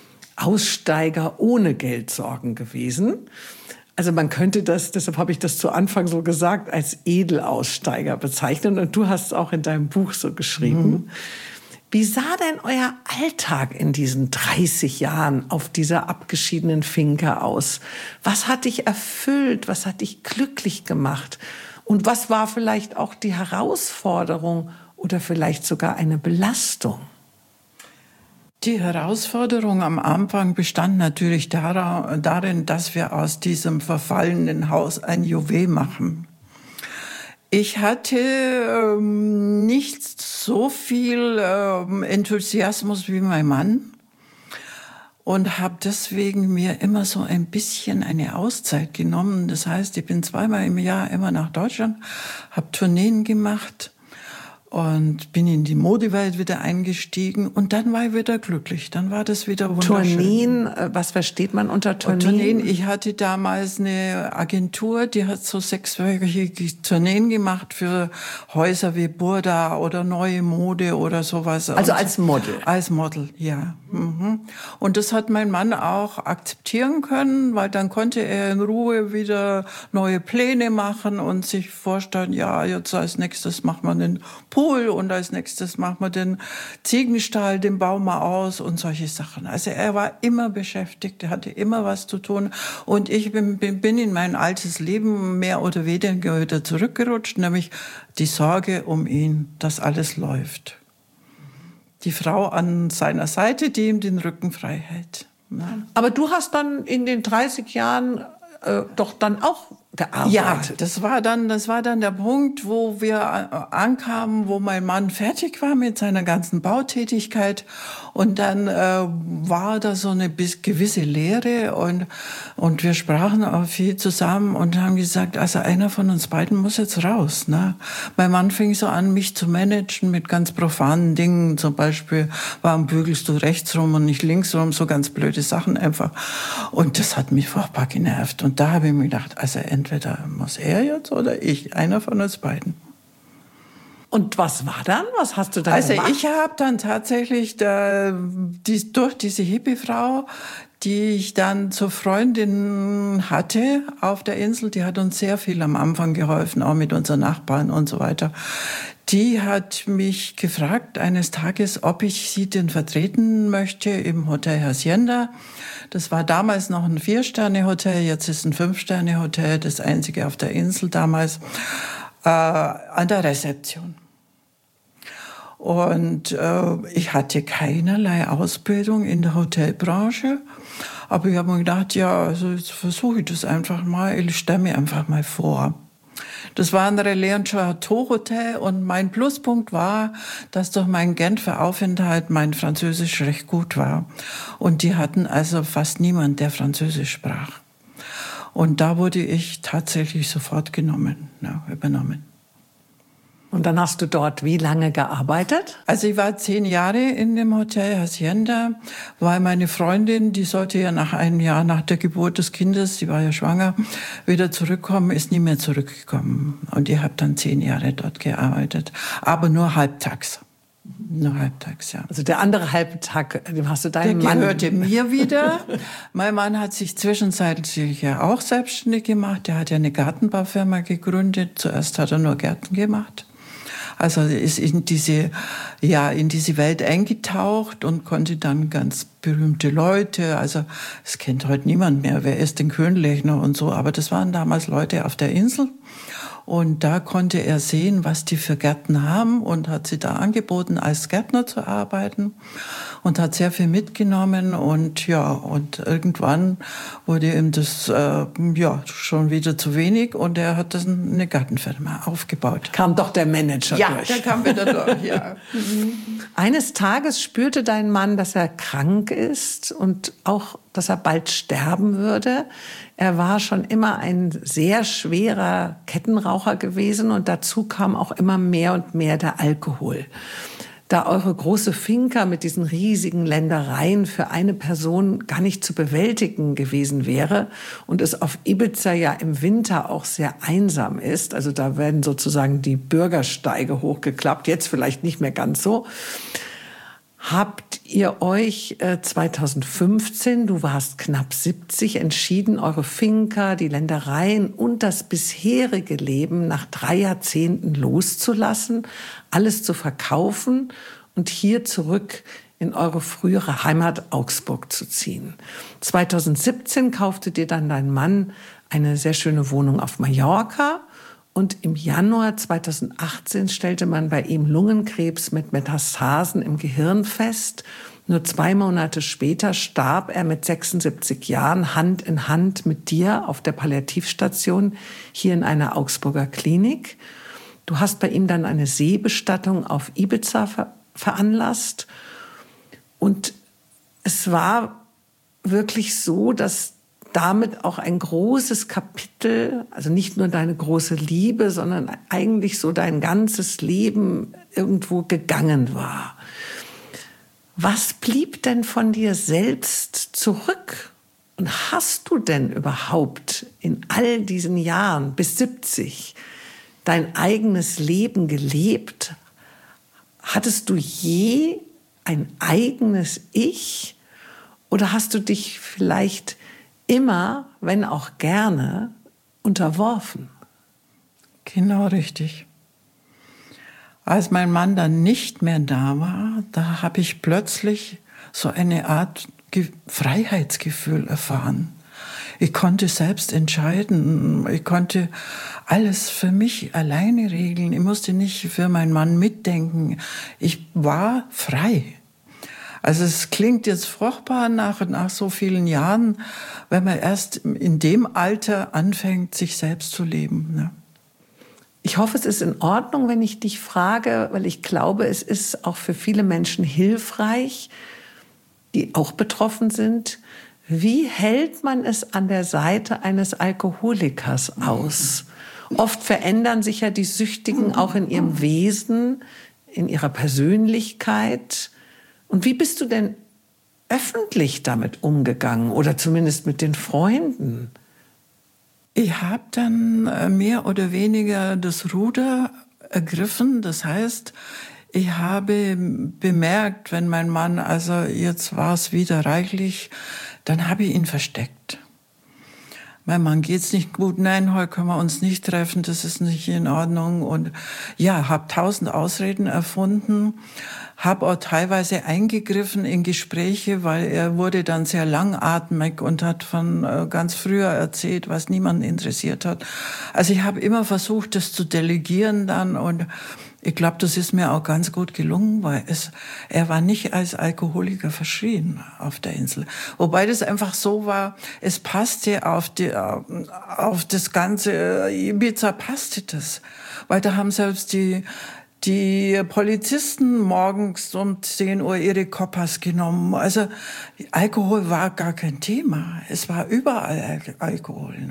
Aussteiger ohne Geldsorgen gewesen. Also man könnte das, deshalb habe ich das zu Anfang so gesagt, als Edelaussteiger bezeichnen. Und du hast es auch in deinem Buch so geschrieben. Mhm. Wie sah denn euer Alltag in diesen dreißig Jahren auf dieser abgeschiedenen Finca aus? Was hat dich erfüllt? Was hat dich glücklich gemacht? Und was war vielleicht auch die Herausforderung oder vielleicht sogar eine Belastung? Die Herausforderung am Anfang bestand natürlich darin, dass wir aus diesem verfallenen Haus ein Juwel machen. Ich hatte ähm, nicht so viel ähm, Enthusiasmus wie mein Mann und habe deswegen mir immer so ein bisschen eine Auszeit genommen. Das heißt, ich bin zweimal im Jahr immer nach Deutschland, habe Tourneen gemacht und bin in die Modewelt wieder eingestiegen und dann war ich wieder glücklich. Dann war das wieder wunderschön. Tourneen, was versteht man unter Tourneen? Tourneen, ich hatte damals eine Agentur, die hat so sechswöchige Tourneen gemacht für Häuser wie Burda oder Neue Mode oder sowas. Also und als Model? Als Model, ja. Mhm. Und das hat mein Mann auch akzeptieren können, weil dann konnte er in Ruhe wieder neue Pläne machen und sich vorstellen, ja, jetzt als nächstes macht man den Pool und als nächstes machen wir den Ziegenstall, den bauen wir aus und solche Sachen. Also er war immer beschäftigt, er hatte immer was zu tun und ich bin, bin in mein altes Leben mehr oder weniger wieder zurückgerutscht, nämlich die Sorge um ihn, dass alles läuft. Die Frau an seiner Seite, die ihm den Rücken frei hält. Ja. Aber du hast dann in den dreißig Jahren äh, doch dann auch gearbeitet. Ja, das war dann, das war dann der Punkt, wo wir ankamen, wo mein Mann fertig war mit seiner ganzen Bautätigkeit und dann äh, war da so eine bis, gewisse Leere und und wir sprachen auch viel zusammen und haben gesagt, also einer von uns beiden muss jetzt raus. Ne? Mein Mann fing so an, mich zu managen mit ganz profanen Dingen, zum Beispiel, warum bügelst du rechts rum und nicht links rum, so ganz blöde Sachen einfach. Und das hat mich furchtbar genervt und da habe ich mir gedacht, also entweder muss er jetzt oder ich, einer von uns beiden. Und was war dann? Was hast du dann also gemacht? Also ich habe dann tatsächlich da, die, durch diese Hippie-Frau, die ich dann zur Freundin hatte auf der Insel, die hat uns sehr viel am Anfang geholfen, auch mit unseren Nachbarn und so weiter. Die hat mich gefragt eines Tages, ob ich sie denn vertreten möchte im Hotel Hacienda. Das war damals noch ein Vier-Sterne-Hotel, jetzt ist ein Fünf-Sterne-Hotel, das einzige auf der Insel damals, äh, an der Rezeption. Und äh, ich hatte keinerlei Ausbildung in der Hotelbranche, aber ich habe mir gedacht, ja, also jetzt versuche ich das einfach mal, ich stelle mir einfach mal vor. Das war ein Relais und Chateau Hotel und mein Pluspunkt war, dass durch meinen Genfer Aufenthalt mein Französisch recht gut war. Und die hatten also fast niemand, der Französisch sprach. Und da wurde ich tatsächlich sofort genommen, ja, übernommen. Und dann hast du dort wie lange gearbeitet? Also ich war zehn Jahre in dem Hotel Hacienda, weil meine Freundin, die sollte ja nach einem Jahr nach der Geburt des Kindes, die war ja schwanger, wieder zurückkommen, ist nie mehr zurückgekommen. Und ich habe dann zehn Jahre dort gearbeitet, aber nur halbtags. Nur halbtags, ja. Also der andere Halbtag, dem hast du deinen der Mann... Der gehörte mir wieder. Mein Mann hat sich zwischenzeitlich ja auch selbstständig gemacht. Der hat ja eine Gartenbaufirma gegründet. Zuerst hat er nur Gärten gemacht. Also ist in diese, ja, in diese Welt eingetaucht und konnte dann ganz berühmte Leute, also es kennt heute niemand mehr, wer ist denn Könlechner und so, aber das waren damals Leute auf der Insel. Und da konnte er sehen, was die für Gärten haben und hat sie da angeboten, als Gärtner zu arbeiten und hat sehr viel mitgenommen und ja, und irgendwann wurde ihm das äh, ja schon wieder zu wenig und er hat dann eine Gartenfirma aufgebaut. Kam doch der Manager ja, durch. Ja, der kam wieder durch, ja. Eines Tages spürte dein Mann, dass er krank ist und auch, dass er bald sterben würde. Er war schon immer ein sehr schwerer Kettenraucher gewesen und dazu kam auch immer mehr und mehr der Alkohol. Da eure große Finca mit diesen riesigen Ländereien für eine Person gar nicht zu bewältigen gewesen wäre und es auf Ibiza ja im Winter auch sehr einsam ist, also da werden sozusagen die Bürgersteige hochgeklappt, jetzt vielleicht nicht mehr ganz so, habt ihr euch äh, zweitausendfünfzehn, du warst knapp siebzig, entschieden, eure Finca, die Ländereien und das bisherige Leben nach drei Jahrzehnten loszulassen, alles zu verkaufen und hier zurück in eure frühere Heimat Augsburg zu ziehen. zweitausendsiebzehn kaufte dir dann dein Mann eine sehr schöne Wohnung auf Mallorca. Und im Januar zweitausendachtzehn stellte man bei ihm Lungenkrebs mit Metastasen im Gehirn fest. Nur zwei Monate später starb er mit sechsundsiebzig Jahren Hand in Hand mit dir auf der Palliativstation hier in einer Augsburger Klinik. Du hast bei ihm dann eine Seebestattung auf Ibiza ver- veranlasst. Und es war wirklich so, dass damit auch ein großes Kapitel, also nicht nur deine große Liebe, sondern eigentlich so dein ganzes Leben irgendwo gegangen war. Was blieb denn von dir selbst zurück? Und hast du denn überhaupt in all diesen Jahren bis siebzig dein eigenes Leben gelebt? Hattest du je ein eigenes Ich? Oder hast du dich vielleicht immer, wenn auch gerne, unterworfen? Genau richtig. Als mein Mann dann nicht mehr da war, da habe ich plötzlich so eine Art Ge- Freiheitsgefühl erfahren. Ich konnte selbst entscheiden, ich konnte alles für mich alleine regeln, ich musste nicht für meinen Mann mitdenken. Ich war frei. Also es klingt jetzt furchtbar nach, nach so vielen Jahren, wenn man erst in dem Alter anfängt, sich selbst zu leben. Ne? Ich hoffe, es ist in Ordnung, wenn ich dich frage, weil ich glaube, es ist auch für viele Menschen hilfreich, die auch betroffen sind. Wie hält man es an der Seite eines Alkoholikers aus? Oft verändern sich ja die Süchtigen auch in ihrem Wesen, in ihrer Persönlichkeit. Und wie bist du denn öffentlich damit umgegangen oder zumindest mit den Freunden? Ich habe dann mehr oder weniger das Ruder ergriffen. Das heißt, ich habe bemerkt, wenn mein Mann, also jetzt war es wieder reichlich, dann habe ich ihn versteckt. Mein Mann geht's nicht gut, nein, heute können wir uns nicht treffen, das ist nicht in Ordnung. Und ja, habe tausend Ausreden erfunden, habe auch teilweise eingegriffen in Gespräche, weil er wurde dann sehr langatmig und hat von äh, ganz früher erzählt, was niemanden interessiert hat. Also ich habe immer versucht, das zu delegieren dann, und ich glaube, das ist mir auch ganz gut gelungen, weil es, er war nicht als Alkoholiker verschrien auf der Insel. Wobei das einfach so war, es passte auf die, auf das ganze Ibiza passte das. Weil da haben selbst die, die Polizisten morgens um zehn Uhr ihre Koppas genommen. Also Alkohol war gar kein Thema. Es war überall Alkohol. Ne?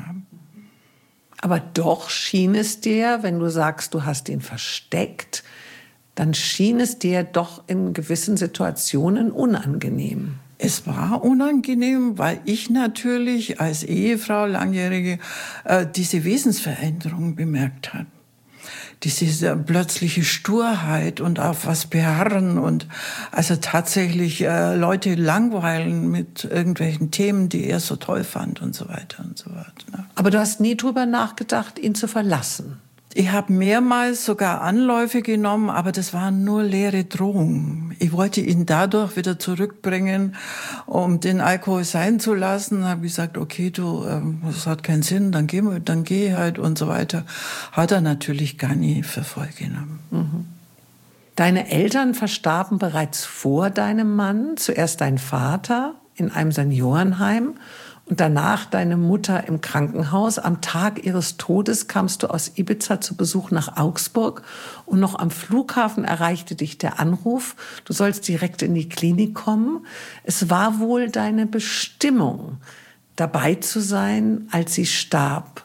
Aber doch schien es dir, wenn du sagst, du hast ihn versteckt, dann schien es dir doch in gewissen Situationen unangenehm. Es war unangenehm, weil ich natürlich als Ehefrau, langjährige, äh, diese Wesensveränderung bemerkt habe. Diese plötzliche Sturheit und auf was beharren und also tatsächlich äh, Leute langweilen mit irgendwelchen Themen, die er so toll fand und so weiter und so weiter. Ne? Aber du hast nie drüber nachgedacht, ihn zu verlassen? Ich habe mehrmals sogar Anläufe genommen, aber das waren nur leere Drohungen. Ich wollte ihn dadurch wieder zurückbringen, um den Alkohol sein zu lassen. Habe gesagt, okay, du, das hat keinen Sinn, dann geh, dann geh halt und so weiter. Hat er natürlich gar nie für voll genommen. Mhm. Deine Eltern verstarben bereits vor deinem Mann. Zuerst dein Vater in einem Seniorenheim und danach deine Mutter im Krankenhaus. Am Tag ihres Todes kamst du aus Ibiza zu Besuch nach Augsburg und noch am Flughafen erreichte dich der Anruf, du sollst direkt in die Klinik kommen. Es war wohl deine Bestimmung, dabei zu sein, als sie starb.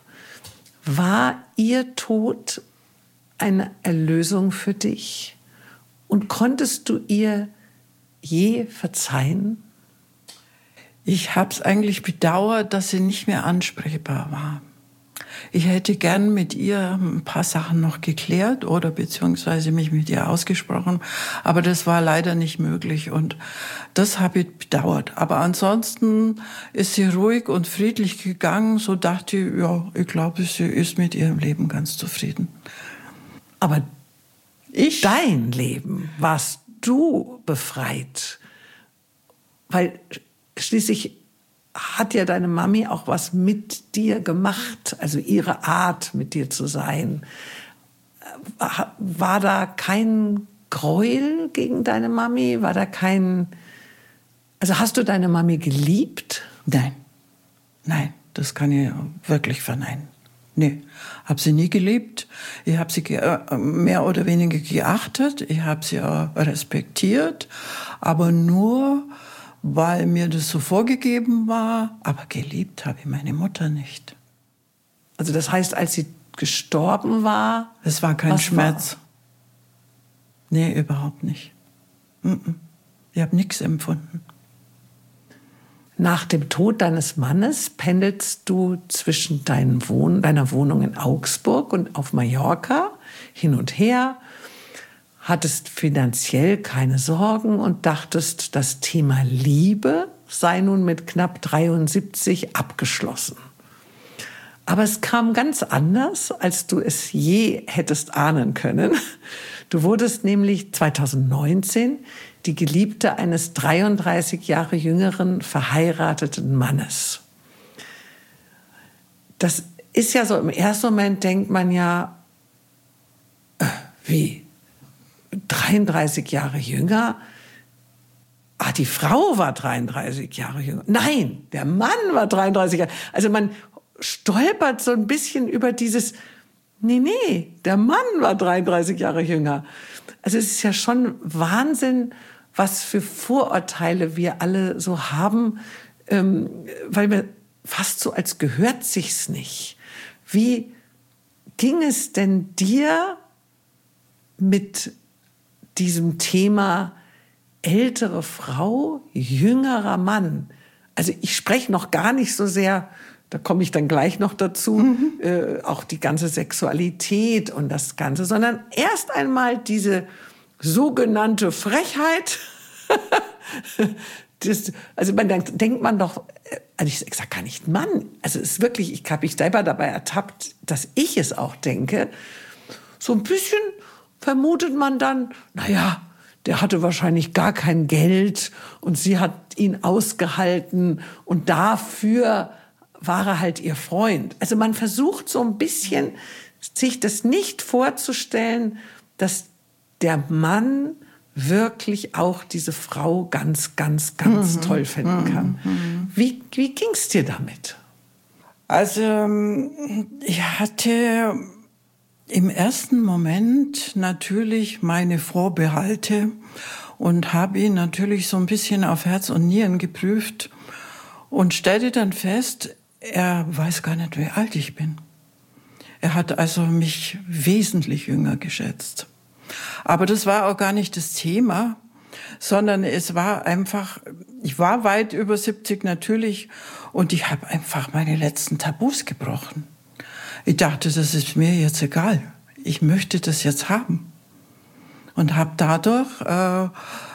War ihr Tod eine Erlösung für dich? Und konntest du ihr je verzeihen? Ich habe es eigentlich bedauert, dass sie nicht mehr ansprechbar war. Ich hätte gern mit ihr ein paar Sachen noch geklärt oder beziehungsweise mich mit ihr ausgesprochen, aber das war leider nicht möglich und das habe ich bedauert. Aber ansonsten ist sie ruhig und friedlich gegangen, so dachte ich, ja, ich glaube, sie ist mit ihrem Leben ganz zufrieden. Aber ich? Dein Leben warst du befreit, weil schließlich hat ja deine Mami auch was mit dir gemacht, also ihre Art, mit dir zu sein. War da kein Gräuel gegen deine Mami? War da kein... Also hast du deine Mami geliebt? Nein, nein, das kann ich wirklich verneinen. Nee, habe sie nie geliebt. Ich habe sie mehr oder weniger geachtet. Ich habe sie auch respektiert, aber nur weil mir das so vorgegeben war, aber geliebt habe ich meine Mutter nicht. Also das heißt, als sie gestorben war... Es war kein Schmerz. War? Nee, überhaupt nicht. Ich habe nichts empfunden. Nach dem Tod deines Mannes pendelst du zwischen deinen Wohn- deiner Wohnung in Augsburg und auf Mallorca hin und her, hattest finanziell keine Sorgen und dachtest, das Thema Liebe sei nun mit knapp dreiundsiebzig abgeschlossen. Aber es kam ganz anders, als du es je hättest ahnen können. Du wurdest nämlich zweitausendneunzehn die Geliebte eines dreiunddreißig Jahre jüngeren verheirateten Mannes. Das ist ja so, im ersten Moment denkt man ja, äh, wie, dreiunddreißig Jahre jünger? Ah, die Frau war dreiunddreißig Jahre jünger. Nein, der Mann war dreiunddreißig Jahre. Also man stolpert so ein bisschen über dieses, nee, nee, der Mann war dreiunddreißig Jahre jünger. Also es ist ja schon Wahnsinn, was für Vorurteile wir alle so haben, ähm, weil wir fast so, als gehört sich's nicht. Wie ging es denn dir mit diesem Thema ältere Frau, jüngerer Mann? Also ich spreche noch gar nicht so sehr, da komme ich dann gleich noch dazu, mhm. äh, auch die ganze Sexualität und das Ganze, sondern erst einmal diese sogenannte Frechheit. das, also man, dann denkt man doch, also ich sage gar nicht Mann, also es ist wirklich, ich habe mich selber dabei ertappt, dass ich es auch denke. So ein bisschen vermutet man dann, naja, der hatte wahrscheinlich gar kein Geld und sie hat ihn ausgehalten und dafür war er halt ihr Freund. Also man versucht so ein bisschen, sich das nicht vorzustellen, dass der Mann wirklich auch diese Frau ganz, ganz, ganz mhm. toll finden kann. Mhm. Wie, wie ging es dir damit? Also ich hatte im ersten Moment natürlich meine Vorbehalte und habe ihn natürlich so ein bisschen auf Herz und Nieren geprüft und stellte dann fest, er weiß gar nicht, wie alt ich bin. Er hat also mich wesentlich jünger geschätzt. Aber das war auch gar nicht das Thema, sondern es war einfach, ich war weit über siebzig natürlich und ich habe einfach meine letzten Tabus gebrochen. Ich dachte, das ist mir jetzt egal. Ich möchte das jetzt haben. Und habe dadurch äh,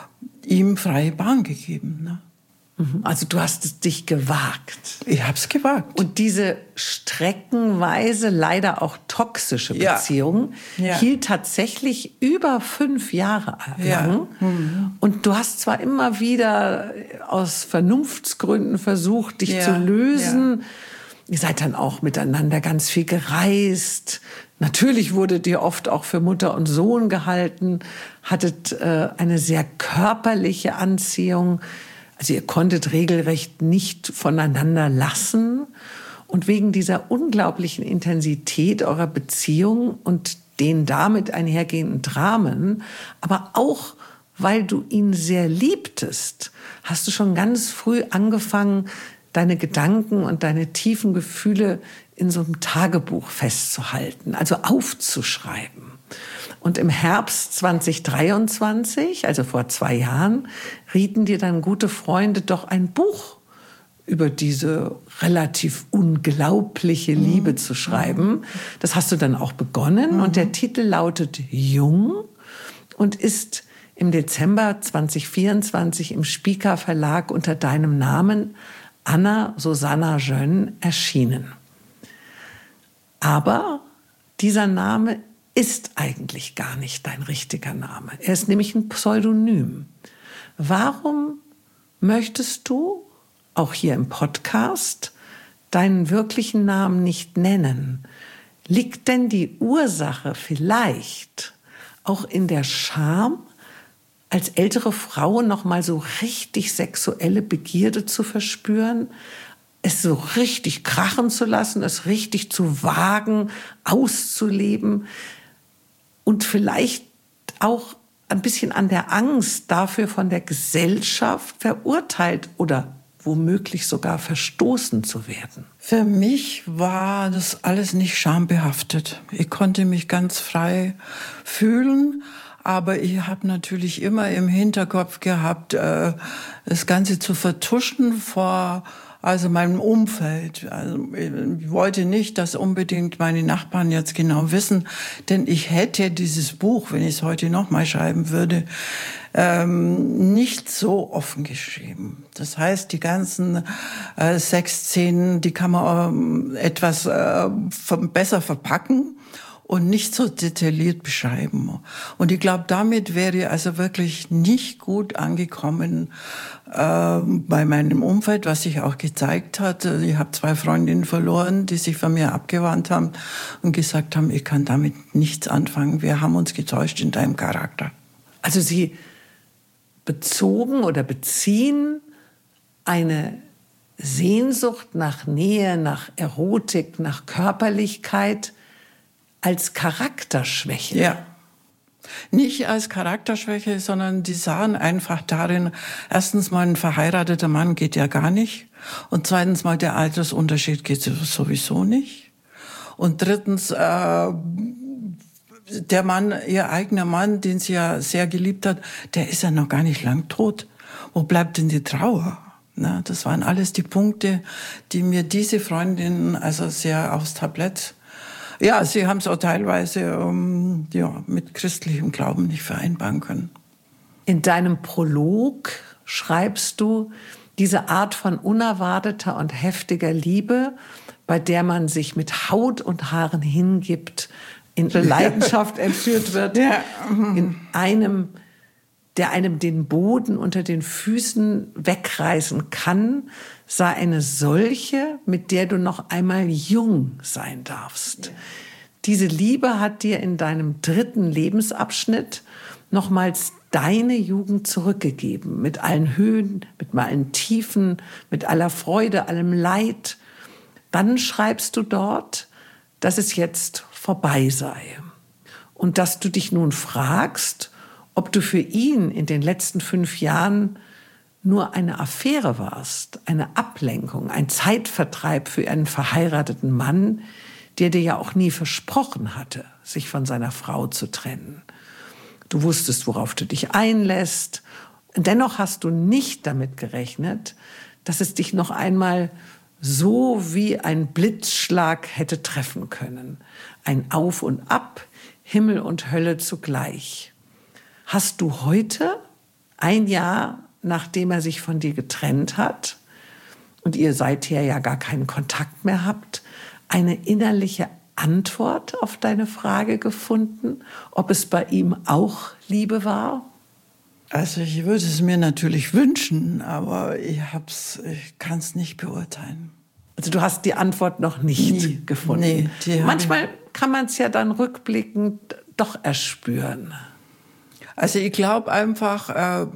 ihm freie Bahn gegeben. Ne? Also du hast es dich gewagt. Ich habe es gewagt. Und diese streckenweise leider auch toxische Beziehung ja. Ja. hielt tatsächlich über fünf Jahre lang. Ja. Mhm. Und du hast zwar immer wieder aus Vernunftsgründen versucht, dich ja. zu lösen. Ja. Ihr seid dann auch miteinander ganz viel gereist. Natürlich wurdet ihr oft auch für Mutter und Sohn gehalten. Hattet äh, eine sehr körperliche Anziehung. Also ihr konntet regelrecht nicht voneinander lassen. Und wegen dieser unglaublichen Intensität eurer Beziehung und den damit einhergehenden Dramen, aber auch, weil du ihn sehr liebtest, hast du schon ganz früh angefangen, deine Gedanken und deine tiefen Gefühle in so einem Tagebuch festzuhalten, also aufzuschreiben. Und im Herbst zweitausenddreiundzwanzig, also vor zwei Jahren, rieten dir dann gute Freunde, doch ein Buch über diese relativ unglaubliche Liebe mhm. zu schreiben. Das hast du dann auch begonnen. Mhm. Und der Titel lautet Jung und ist im Dezember zweitausendvierundzwanzig im Spica Verlag unter deinem Namen Anna Susanna Jeune erschienen. Aber dieser Name ist eigentlich gar nicht dein richtiger Name. Er ist nämlich ein Pseudonym. Warum möchtest du, auch hier im Podcast, deinen wirklichen Namen nicht nennen? Liegt denn die Ursache vielleicht auch in der Scham, als ältere Frau noch mal so richtig sexuelle Begierde zu verspüren, es so richtig krachen zu lassen, es richtig zu wagen, auszuleben und vielleicht auch ein bisschen an der Angst, dafür von der Gesellschaft verurteilt oder womöglich sogar verstoßen zu werden? Für mich war das alles nicht schambehaftet. Ich konnte mich ganz frei fühlen, aber ich habe natürlich immer im Hinterkopf gehabt, äh, das Ganze zu vertuschen vor also meinem Umfeld. Also ich wollte nicht, dass unbedingt meine Nachbarn jetzt genau wissen, denn ich hätte dieses Buch, wenn ich es heute noch mal schreiben würde, ähm, nicht so offen geschrieben. Das heißt, die ganzen äh, Sexszenen, die kann man äh, etwas äh, besser verpacken und nicht so detailliert beschreiben. Und ich glaube, damit wäre also wirklich nicht gut angekommen äh, bei meinem Umfeld, was sich auch gezeigt hat. Ich habe zwei Freundinnen verloren, die sich von mir abgewandt haben und gesagt haben, ich kann damit nichts anfangen. Wir haben uns getäuscht in deinem Charakter. Also Sie bezogen oder beziehen eine Sehnsucht nach Nähe, nach Erotik, nach Körperlichkeit als Charakterschwäche. Ja. Nicht als Charakterschwäche, sondern die sahen einfach darin, erstens mal ein verheirateter Mann geht ja gar nicht. Und zweitens mal der Altersunterschied geht sowieso nicht. Und drittens, äh, der Mann, ihr eigener Mann, den sie ja sehr geliebt hat, der ist ja noch gar nicht lang tot. Wo bleibt denn die Trauer? Na, das waren alles die Punkte, die mir diese Freundin also sehr aufs Tablett. Ja, sie haben es auch teilweise um, ja, mit christlichem Glauben nicht vereinbaren können. In deinem Prolog schreibst du, diese Art von unerwarteter und heftiger Liebe, bei der man sich mit Haut und Haaren hingibt, in Leidenschaft entführt wird, ja. in einem, der einem den Boden unter den Füßen wegreißen kann, sei eine solche, mit der du noch einmal jung sein darfst. Ja. Diese Liebe hat dir in deinem dritten Lebensabschnitt nochmals deine Jugend zurückgegeben, mit allen Höhen, mit allen Tiefen, mit aller Freude, allem Leid. Dann schreibst du dort, dass es jetzt vorbei sei und dass du dich nun fragst, ob du für ihn in den letzten fünf Jahren nur eine Affäre warst, eine Ablenkung, ein Zeitvertreib für einen verheirateten Mann, der dir ja auch nie versprochen hatte, sich von seiner Frau zu trennen. Du wusstest, worauf du dich einlässt. Dennoch hast du nicht damit gerechnet, dass es dich noch einmal so wie ein Blitzschlag hätte treffen können. Ein Auf und Ab, Himmel und Hölle zugleich. Hast du heute, ein Jahr nachdem er sich von dir getrennt hat und ihr seither ja gar keinen Kontakt mehr habt, eine innerliche Antwort auf deine Frage gefunden, ob es bei ihm auch Liebe war? Also ich würde es mir natürlich wünschen, aber ich hab's, ich kann es nicht beurteilen. Also du hast die Antwort noch nicht Nie. gefunden. Nee, die Manchmal kann man es ja dann rückblickend doch erspüren. Also ich glaube einfach, äh,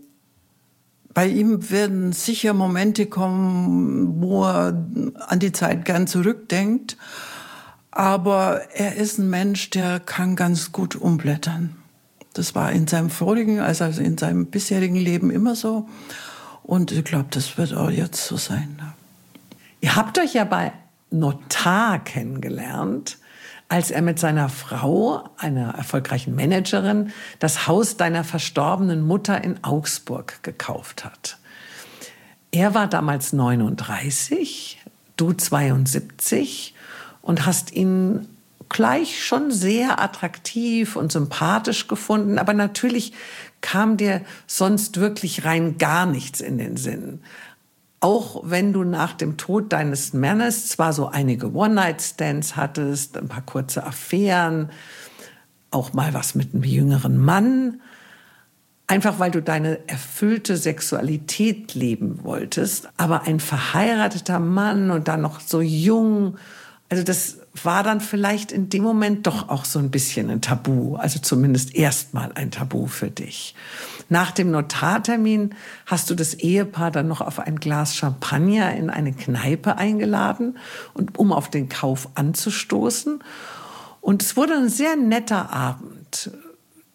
bei ihm werden sicher Momente kommen, wo er an die Zeit gern zurückdenkt. Aber er ist ein Mensch, der kann ganz gut umblättern. Das war in seinem vorigen, also in seinem bisherigen Leben immer so. Und ich glaube, das wird auch jetzt so sein. Ihr habt euch ja bei Notar kennengelernt, als er mit seiner Frau, einer erfolgreichen Managerin, das Haus deiner verstorbenen Mutter in Augsburg gekauft hat. Er war damals neununddreißig, du zweiundsiebzig und hast ihn gleich schon sehr attraktiv und sympathisch gefunden. Aber natürlich kam dir sonst wirklich rein gar nichts in den Sinn. Auch wenn du nach dem Tod deines Mannes zwar so einige One-Night-Stands hattest, ein paar kurze Affären, auch mal was mit einem jüngeren Mann, einfach weil du deine erfüllte Sexualität leben wolltest. Aber ein verheirateter Mann und dann noch so jung, also das war dann vielleicht in dem Moment doch auch so ein bisschen ein Tabu, also zumindest erstmal ein Tabu für dich. Nach dem Notartermin hast du das Ehepaar dann noch auf ein Glas Champagner in eine Kneipe eingeladen, und um auf den Kauf anzustoßen. Und es wurde ein sehr netter Abend.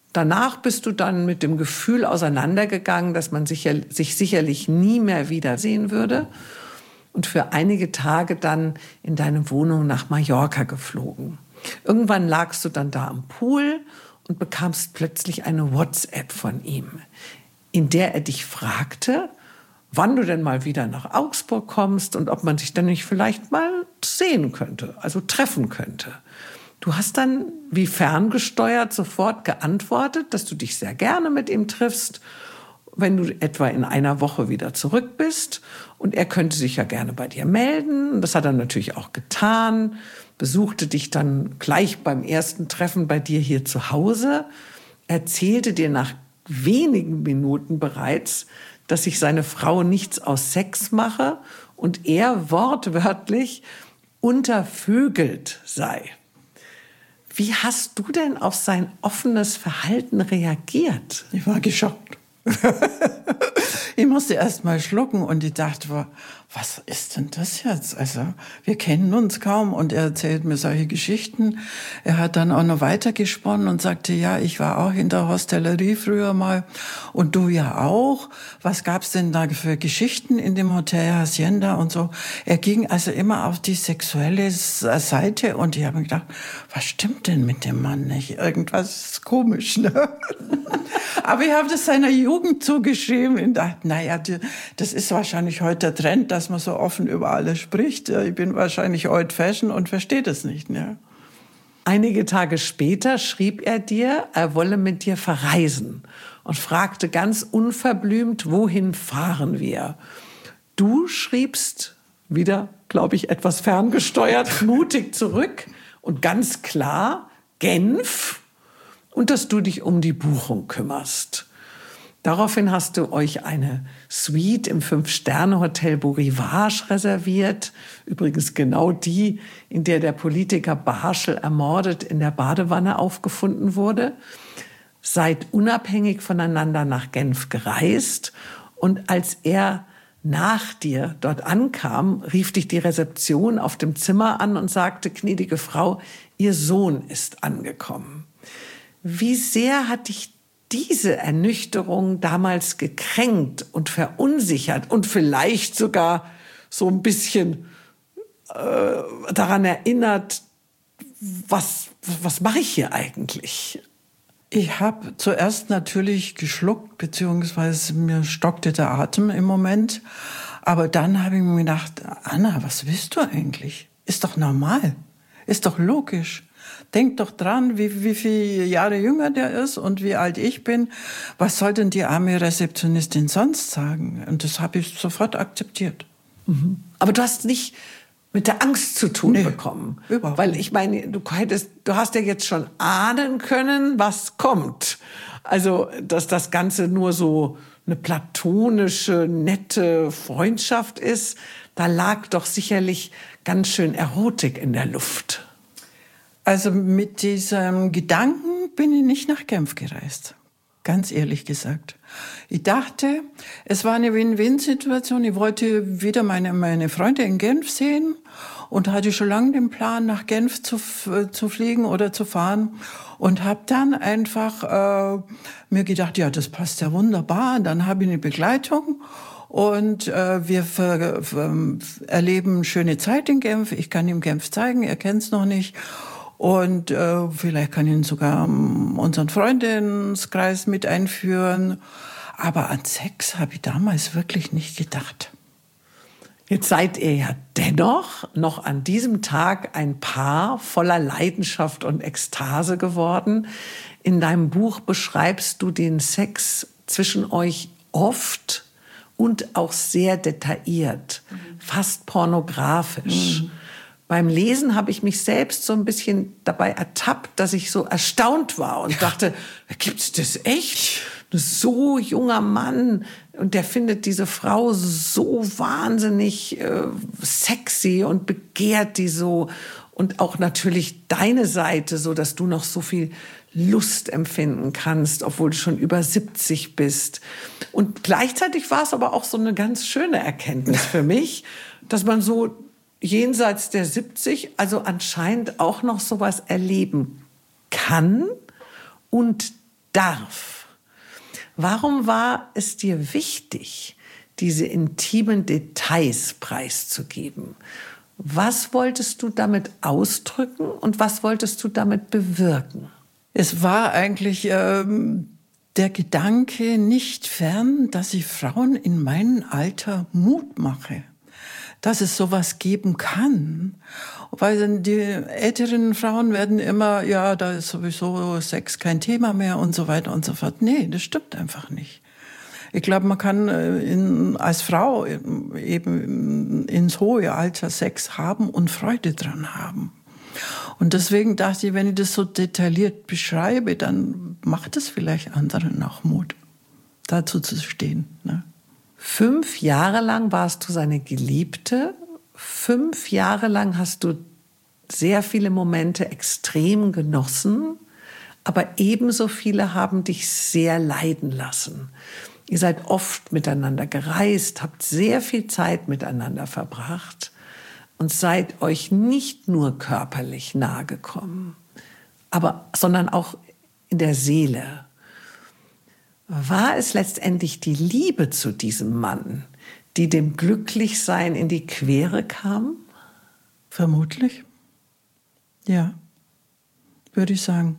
Danach bist du dann mit dem Gefühl auseinandergegangen, dass man sicher, sich sicherlich nie mehr wiedersehen würde. Und für einige Tage dann in deine Wohnung nach Mallorca geflogen. Irgendwann lagst du dann da am Pool und bekamst plötzlich eine WhatsApp von ihm, in der er dich fragte, wann du denn mal wieder nach Augsburg kommst und ob man sich dann nicht vielleicht mal sehen könnte, also treffen könnte. Du hast dann wie ferngesteuert sofort geantwortet, dass du dich sehr gerne mit ihm triffst, wenn du etwa in einer Woche wieder zurück bist. Und er könnte sich ja gerne bei dir melden. Das hat er natürlich auch getan, besuchte dich dann gleich beim ersten Treffen bei dir hier zu Hause, erzählte dir nach wenigen Minuten bereits, dass sich seine Frau nichts aus Sex mache und er wortwörtlich untervögelt sei. Wie hast du denn auf sein offenes Verhalten reagiert? Ich war geschockt. Ich musste erst mal schlucken und ich dachte, was ist denn das jetzt? Also wir kennen uns kaum und er erzählt mir solche Geschichten. Er hat dann auch noch weitergesponnen und sagte, ja, ich war auch in der Hostellerie früher mal und du ja auch. Was gab's denn da für Geschichten in dem Hotel Hacienda und so? Er ging also immer auf die sexuelle Seite und ich habe mir gedacht, was stimmt denn mit dem Mann nicht? Irgendwas ist komisch, ne? Aber ich habe das seiner Jugend zugeschrieben und dachte, naja, das ist wahrscheinlich heute der Trend, dass man so offen über alles spricht. Ich bin wahrscheinlich old fashion und verstehe das nicht. Ne? Einige Tage später schrieb er dir, er wolle mit dir verreisen und fragte ganz unverblümt, wohin fahren wir? Du schriebst wieder, glaube ich, etwas ferngesteuert, mutig zurück und ganz klar, Genf, und dass du dich um die Buchung kümmerst. Daraufhin hast du euch eine Suite im Fünf-Sterne-Hotel Beau Rivage reserviert. Übrigens genau die, in der der Politiker Barschel ermordet in der Badewanne aufgefunden wurde. Seid unabhängig voneinander nach Genf gereist. Und als er nach dir dort ankam, rief dich die Rezeption auf dem Zimmer an und sagte, gnädige Frau, Ihr Sohn ist angekommen. Wie sehr hat dich diese Ernüchterung damals gekränkt und verunsichert und vielleicht sogar so ein bisschen äh, daran erinnert, was, was mache ich hier eigentlich? Ich habe zuerst natürlich geschluckt, beziehungsweise mir stockte der Atem im Moment. Aber dann habe ich mir gedacht, Anna, was willst du eigentlich? Ist doch normal, ist doch logisch. Denk doch dran, wie, wie viele Jahre jünger der ist und wie alt ich bin. Was soll denn die arme Rezeptionistin sonst sagen? Und das habe ich sofort akzeptiert. Mhm. Aber du hast nicht mit der Angst zu tun nee, bekommen. Überhaupt. Weil ich meine, du hättest, du hast ja jetzt schon ahnen können, was kommt. Also, dass das Ganze nur so eine platonische, nette Freundschaft ist, da lag doch sicherlich ganz schön Erotik in der Luft. Also mit diesem Gedanken bin ich nicht nach Genf gereist. Ganz ehrlich gesagt. Ich dachte, es war eine Win-Win-Situation. Ich wollte wieder meine, meine Freunde in Genf sehen und hatte schon lange den Plan, nach Genf zu, zu fliegen oder zu fahren. Und habe dann einfach äh, mir gedacht, ja, das passt ja wunderbar. Und dann habe ich eine Begleitung. Und äh, wir ver, ver, erleben schöne Zeit in Genf. Ich kann ihm Genf zeigen, er kennt es noch nicht. Und äh, vielleicht kann ich ihn sogar um, unseren Freundeskreis mit einführen. Aber an Sex habe ich damals wirklich nicht gedacht. Jetzt seid ihr ja dennoch noch an diesem Tag ein Paar voller Leidenschaft und Ekstase geworden. In deinem Buch beschreibst du den Sex zwischen euch oft und auch sehr detailliert, mhm. fast pornografisch. Mhm. Beim Lesen habe ich mich selbst so ein bisschen dabei ertappt, dass ich so erstaunt war und ja. dachte, gibt's das echt? Ein so junger Mann und der findet diese Frau so wahnsinnig äh, sexy und begehrt die so. Und auch natürlich deine Seite, so dass du noch so viel Lust empfinden kannst, obwohl du schon über siebzig bist. Und gleichzeitig war es aber auch so eine ganz schöne Erkenntnis für mich, dass man so jenseits der siebzig, also anscheinend auch noch sowas erleben kann und darf. Warum war es dir wichtig, diese intimen Details preiszugeben? Was wolltest du damit ausdrücken und was wolltest du damit bewirken? Es war eigentlich ähm, der Gedanke nicht fern, dass ich Frauen in meinem Alter Mut mache, dass es sowas geben kann. Weil die älteren Frauen werden immer, ja, da ist sowieso Sex kein Thema mehr und so weiter und so fort. Nee, das stimmt einfach nicht. Ich glaube, man kann in, als Frau eben ins hohe Alter Sex haben und Freude dran haben. Und deswegen dachte ich, wenn ich das so detailliert beschreibe, dann macht es vielleicht anderen auch Mut, dazu zu stehen. Ne? Fünf Jahre lang warst du seine Geliebte. Fünf Jahre lang hast du sehr viele Momente extrem genossen, aber ebenso viele haben dich sehr leiden lassen. Ihr seid oft miteinander gereist, habt sehr viel Zeit miteinander verbracht und seid euch nicht nur körperlich nahe gekommen, aber, sondern auch in der Seele. War es letztendlich die Liebe zu diesem Mann, die dem Glücklichsein in die Quere kam? Vermutlich. Ja, würde ich sagen.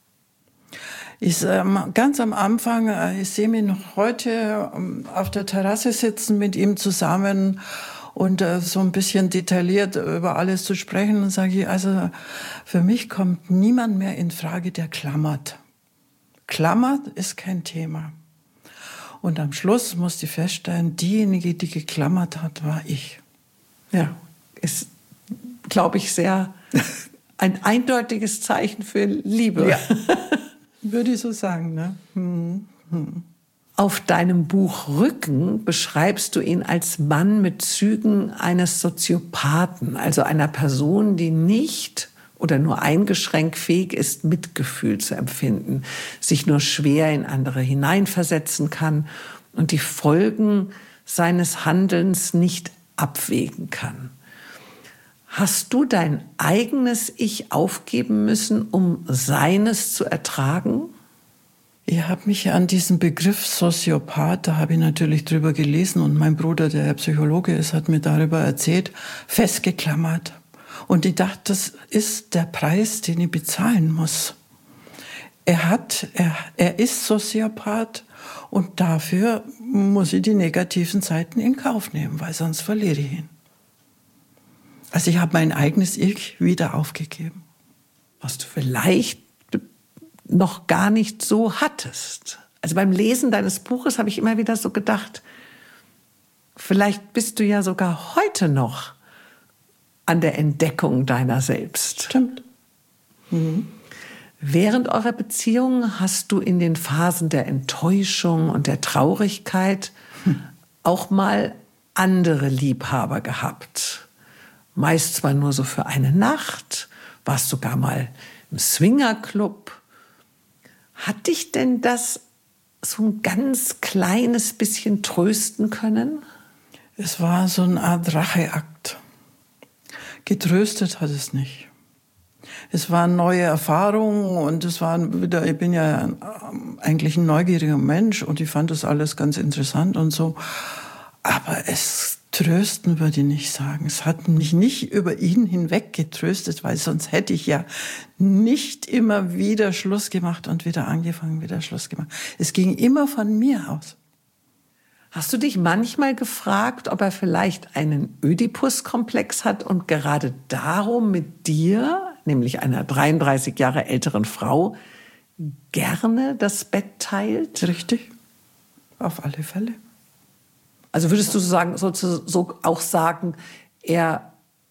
Ich, ähm, ganz am Anfang, äh, ich sehe mich noch heute ähm, auf der Terrasse sitzen mit ihm zusammen und äh, so ein bisschen detailliert über alles zu sprechen. Und sage ich, also für mich kommt niemand mehr in Frage, der klammert. Klammert ist kein Thema. Und am Schluss musste ich feststellen, diejenige, die geklammert hat, war ich. Ja, ist, glaube ich, sehr ein eindeutiges Zeichen für Liebe. Ja. Würde ich so sagen, ne? Hm. Hm. Auf deinem Buch Rücken beschreibst du ihn als Mann mit Zügen eines Soziopathen, also einer Person, die nicht oder nur eingeschränkt fähig ist, Mitgefühl zu empfinden, sich nur schwer in andere hineinversetzen kann und die Folgen seines Handelns nicht abwägen kann. Hast du dein eigenes Ich aufgeben müssen, um seines zu ertragen? Ich habe mich an diesen Begriff Soziopath, da habe ich natürlich drüber gelesen und mein Bruder, der Psychologe ist, hat mir darüber erzählt, festgeklammert. Und ich dachte, das ist der Preis, den ich bezahlen muss. Er hat, er, er ist Soziopath und dafür muss ich die negativen Seiten in Kauf nehmen, weil sonst verliere ich ihn. Also ich habe mein eigenes Ich wieder aufgegeben. Was du vielleicht noch gar nicht so hattest. Also beim Lesen deines Buches habe ich immer wieder so gedacht, vielleicht bist du ja sogar heute noch an der Entdeckung deiner selbst. Stimmt. Mhm. Während eurer Beziehung hast du in den Phasen der Enttäuschung und der Traurigkeit hm. auch mal andere Liebhaber gehabt. Meist zwar nur so für eine Nacht, warst sogar mal im Swingerclub. Hat dich denn das so ein ganz kleines bisschen trösten können? Es war so eine Art Racheakt. Getröstet hat es nicht. Es waren neue Erfahrungen und es waren wieder, ich bin ja eigentlich ein neugieriger Mensch und ich fand das alles ganz interessant und so. Aber es trösten würde ich nicht sagen. Es hat mich nicht über ihn hinweg getröstet, weil sonst hätte ich ja nicht immer wieder Schluss gemacht und wieder angefangen, wieder Schluss gemacht. Es ging immer von mir aus. Hast du dich manchmal gefragt, ob er vielleicht einen Ödipus-Komplex hat und gerade darum mit dir, nämlich einer dreiunddreißig Jahre älteren Frau, gerne das Bett teilt? Richtig, auf alle Fälle. Also würdest du sagen, so, so auch sagen, er,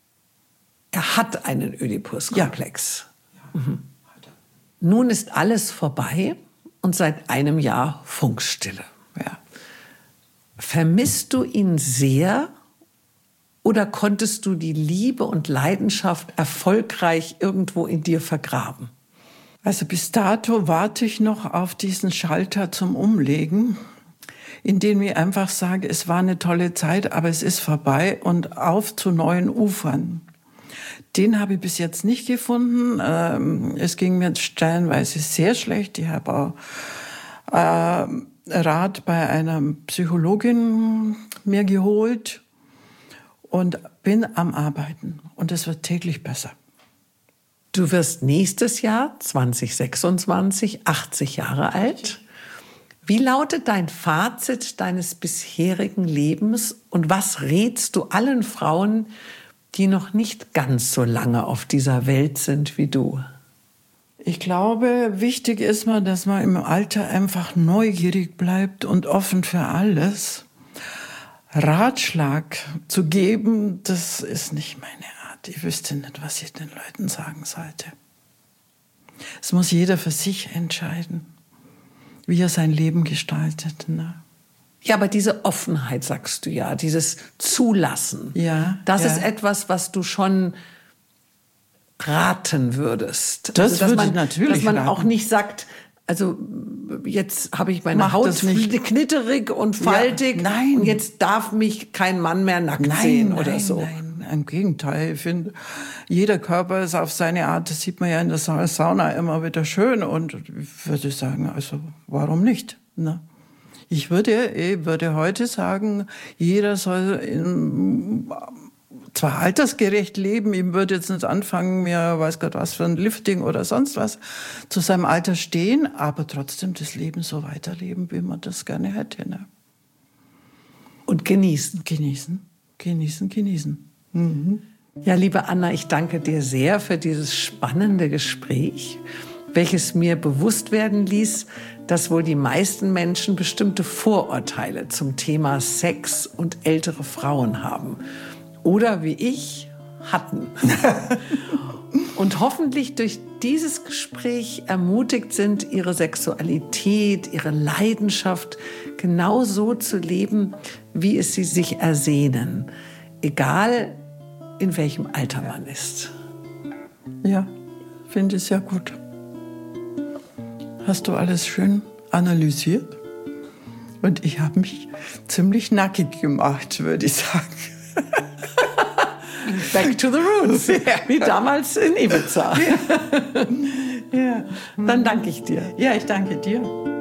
er hat einen Ödipus-Komplex? Ja. Mhm. Nun ist alles vorbei und seit einem Jahr Funkstille. Ja. Vermisst du ihn sehr oder konntest du die Liebe und Leidenschaft erfolgreich irgendwo in dir vergraben? Also bis dato warte ich noch auf diesen Schalter zum Umlegen, in dem ich einfach sage, es war eine tolle Zeit, aber es ist vorbei und auf zu neuen Ufern. Den habe ich bis jetzt nicht gefunden. Ähm, es ging mir stellenweise sehr schlecht. Ich habe auch äh, Rat bei einer Psychologin mir geholt und bin am Arbeiten. Und es wird täglich besser. Du wirst nächstes Jahr, zwanzig sechsundzwanzig, achtzig Jahre alt. Wie lautet dein Fazit deines bisherigen Lebens und was rätst du allen Frauen, die noch nicht ganz so lange auf dieser Welt sind wie du? Ich glaube, wichtig ist mal, dass man im Alter einfach neugierig bleibt und offen für alles. Ratschlag zu geben, das ist nicht meine Art. Ich wüsste nicht, was ich den Leuten sagen sollte. Es muss jeder für sich entscheiden, wie er sein Leben gestaltet. Ne? Ja, aber diese Offenheit, sagst du ja, dieses Zulassen, ja, das ja. ist etwas, was du schon raten würdest. Das also, dass würde man, ich natürlich Dass man raten. auch nicht sagt, also jetzt habe ich meine Mach Haut das nicht. knitterig und faltig Ja, nein. und jetzt darf mich kein Mann mehr nackt Nein, sehen nein, oder so. Nein, im Gegenteil. Ich finde, jeder Körper ist auf seine Art, das sieht man ja in der Sa- Sauna immer wieder schön. Und ich würde sagen, also warum nicht? Ne? Ich würde, ich würde heute sagen, jeder soll in, zwar altersgerecht leben, ihm würde jetzt nicht anfangen, mir weiß Gott was für ein Lifting oder sonst was, zu seinem Alter stehen, aber trotzdem das Leben so weiterleben, wie man das gerne hätte. Ne? Und genießen. Genießen, genießen, genießen. Mhm. Ja, liebe Anna, ich danke dir sehr für dieses spannende Gespräch, welches mir bewusst werden ließ, dass wohl die meisten Menschen bestimmte Vorurteile zum Thema Sex und ältere Frauen haben. Oder wie ich, hatten. Und hoffentlich durch dieses Gespräch ermutigt sind, ihre Sexualität, ihre Leidenschaft genau so zu leben, wie es sie sich ersehnen. Egal, in welchem Alter man ist. Ja, finde ich sehr gut. Hast du alles schön analysiert? Und ich habe mich ziemlich nackig gemacht, würde ich sagen. Back to the roots, wie damals in Ibiza. Ja. Dann danke ich dir. Ja, ich danke dir.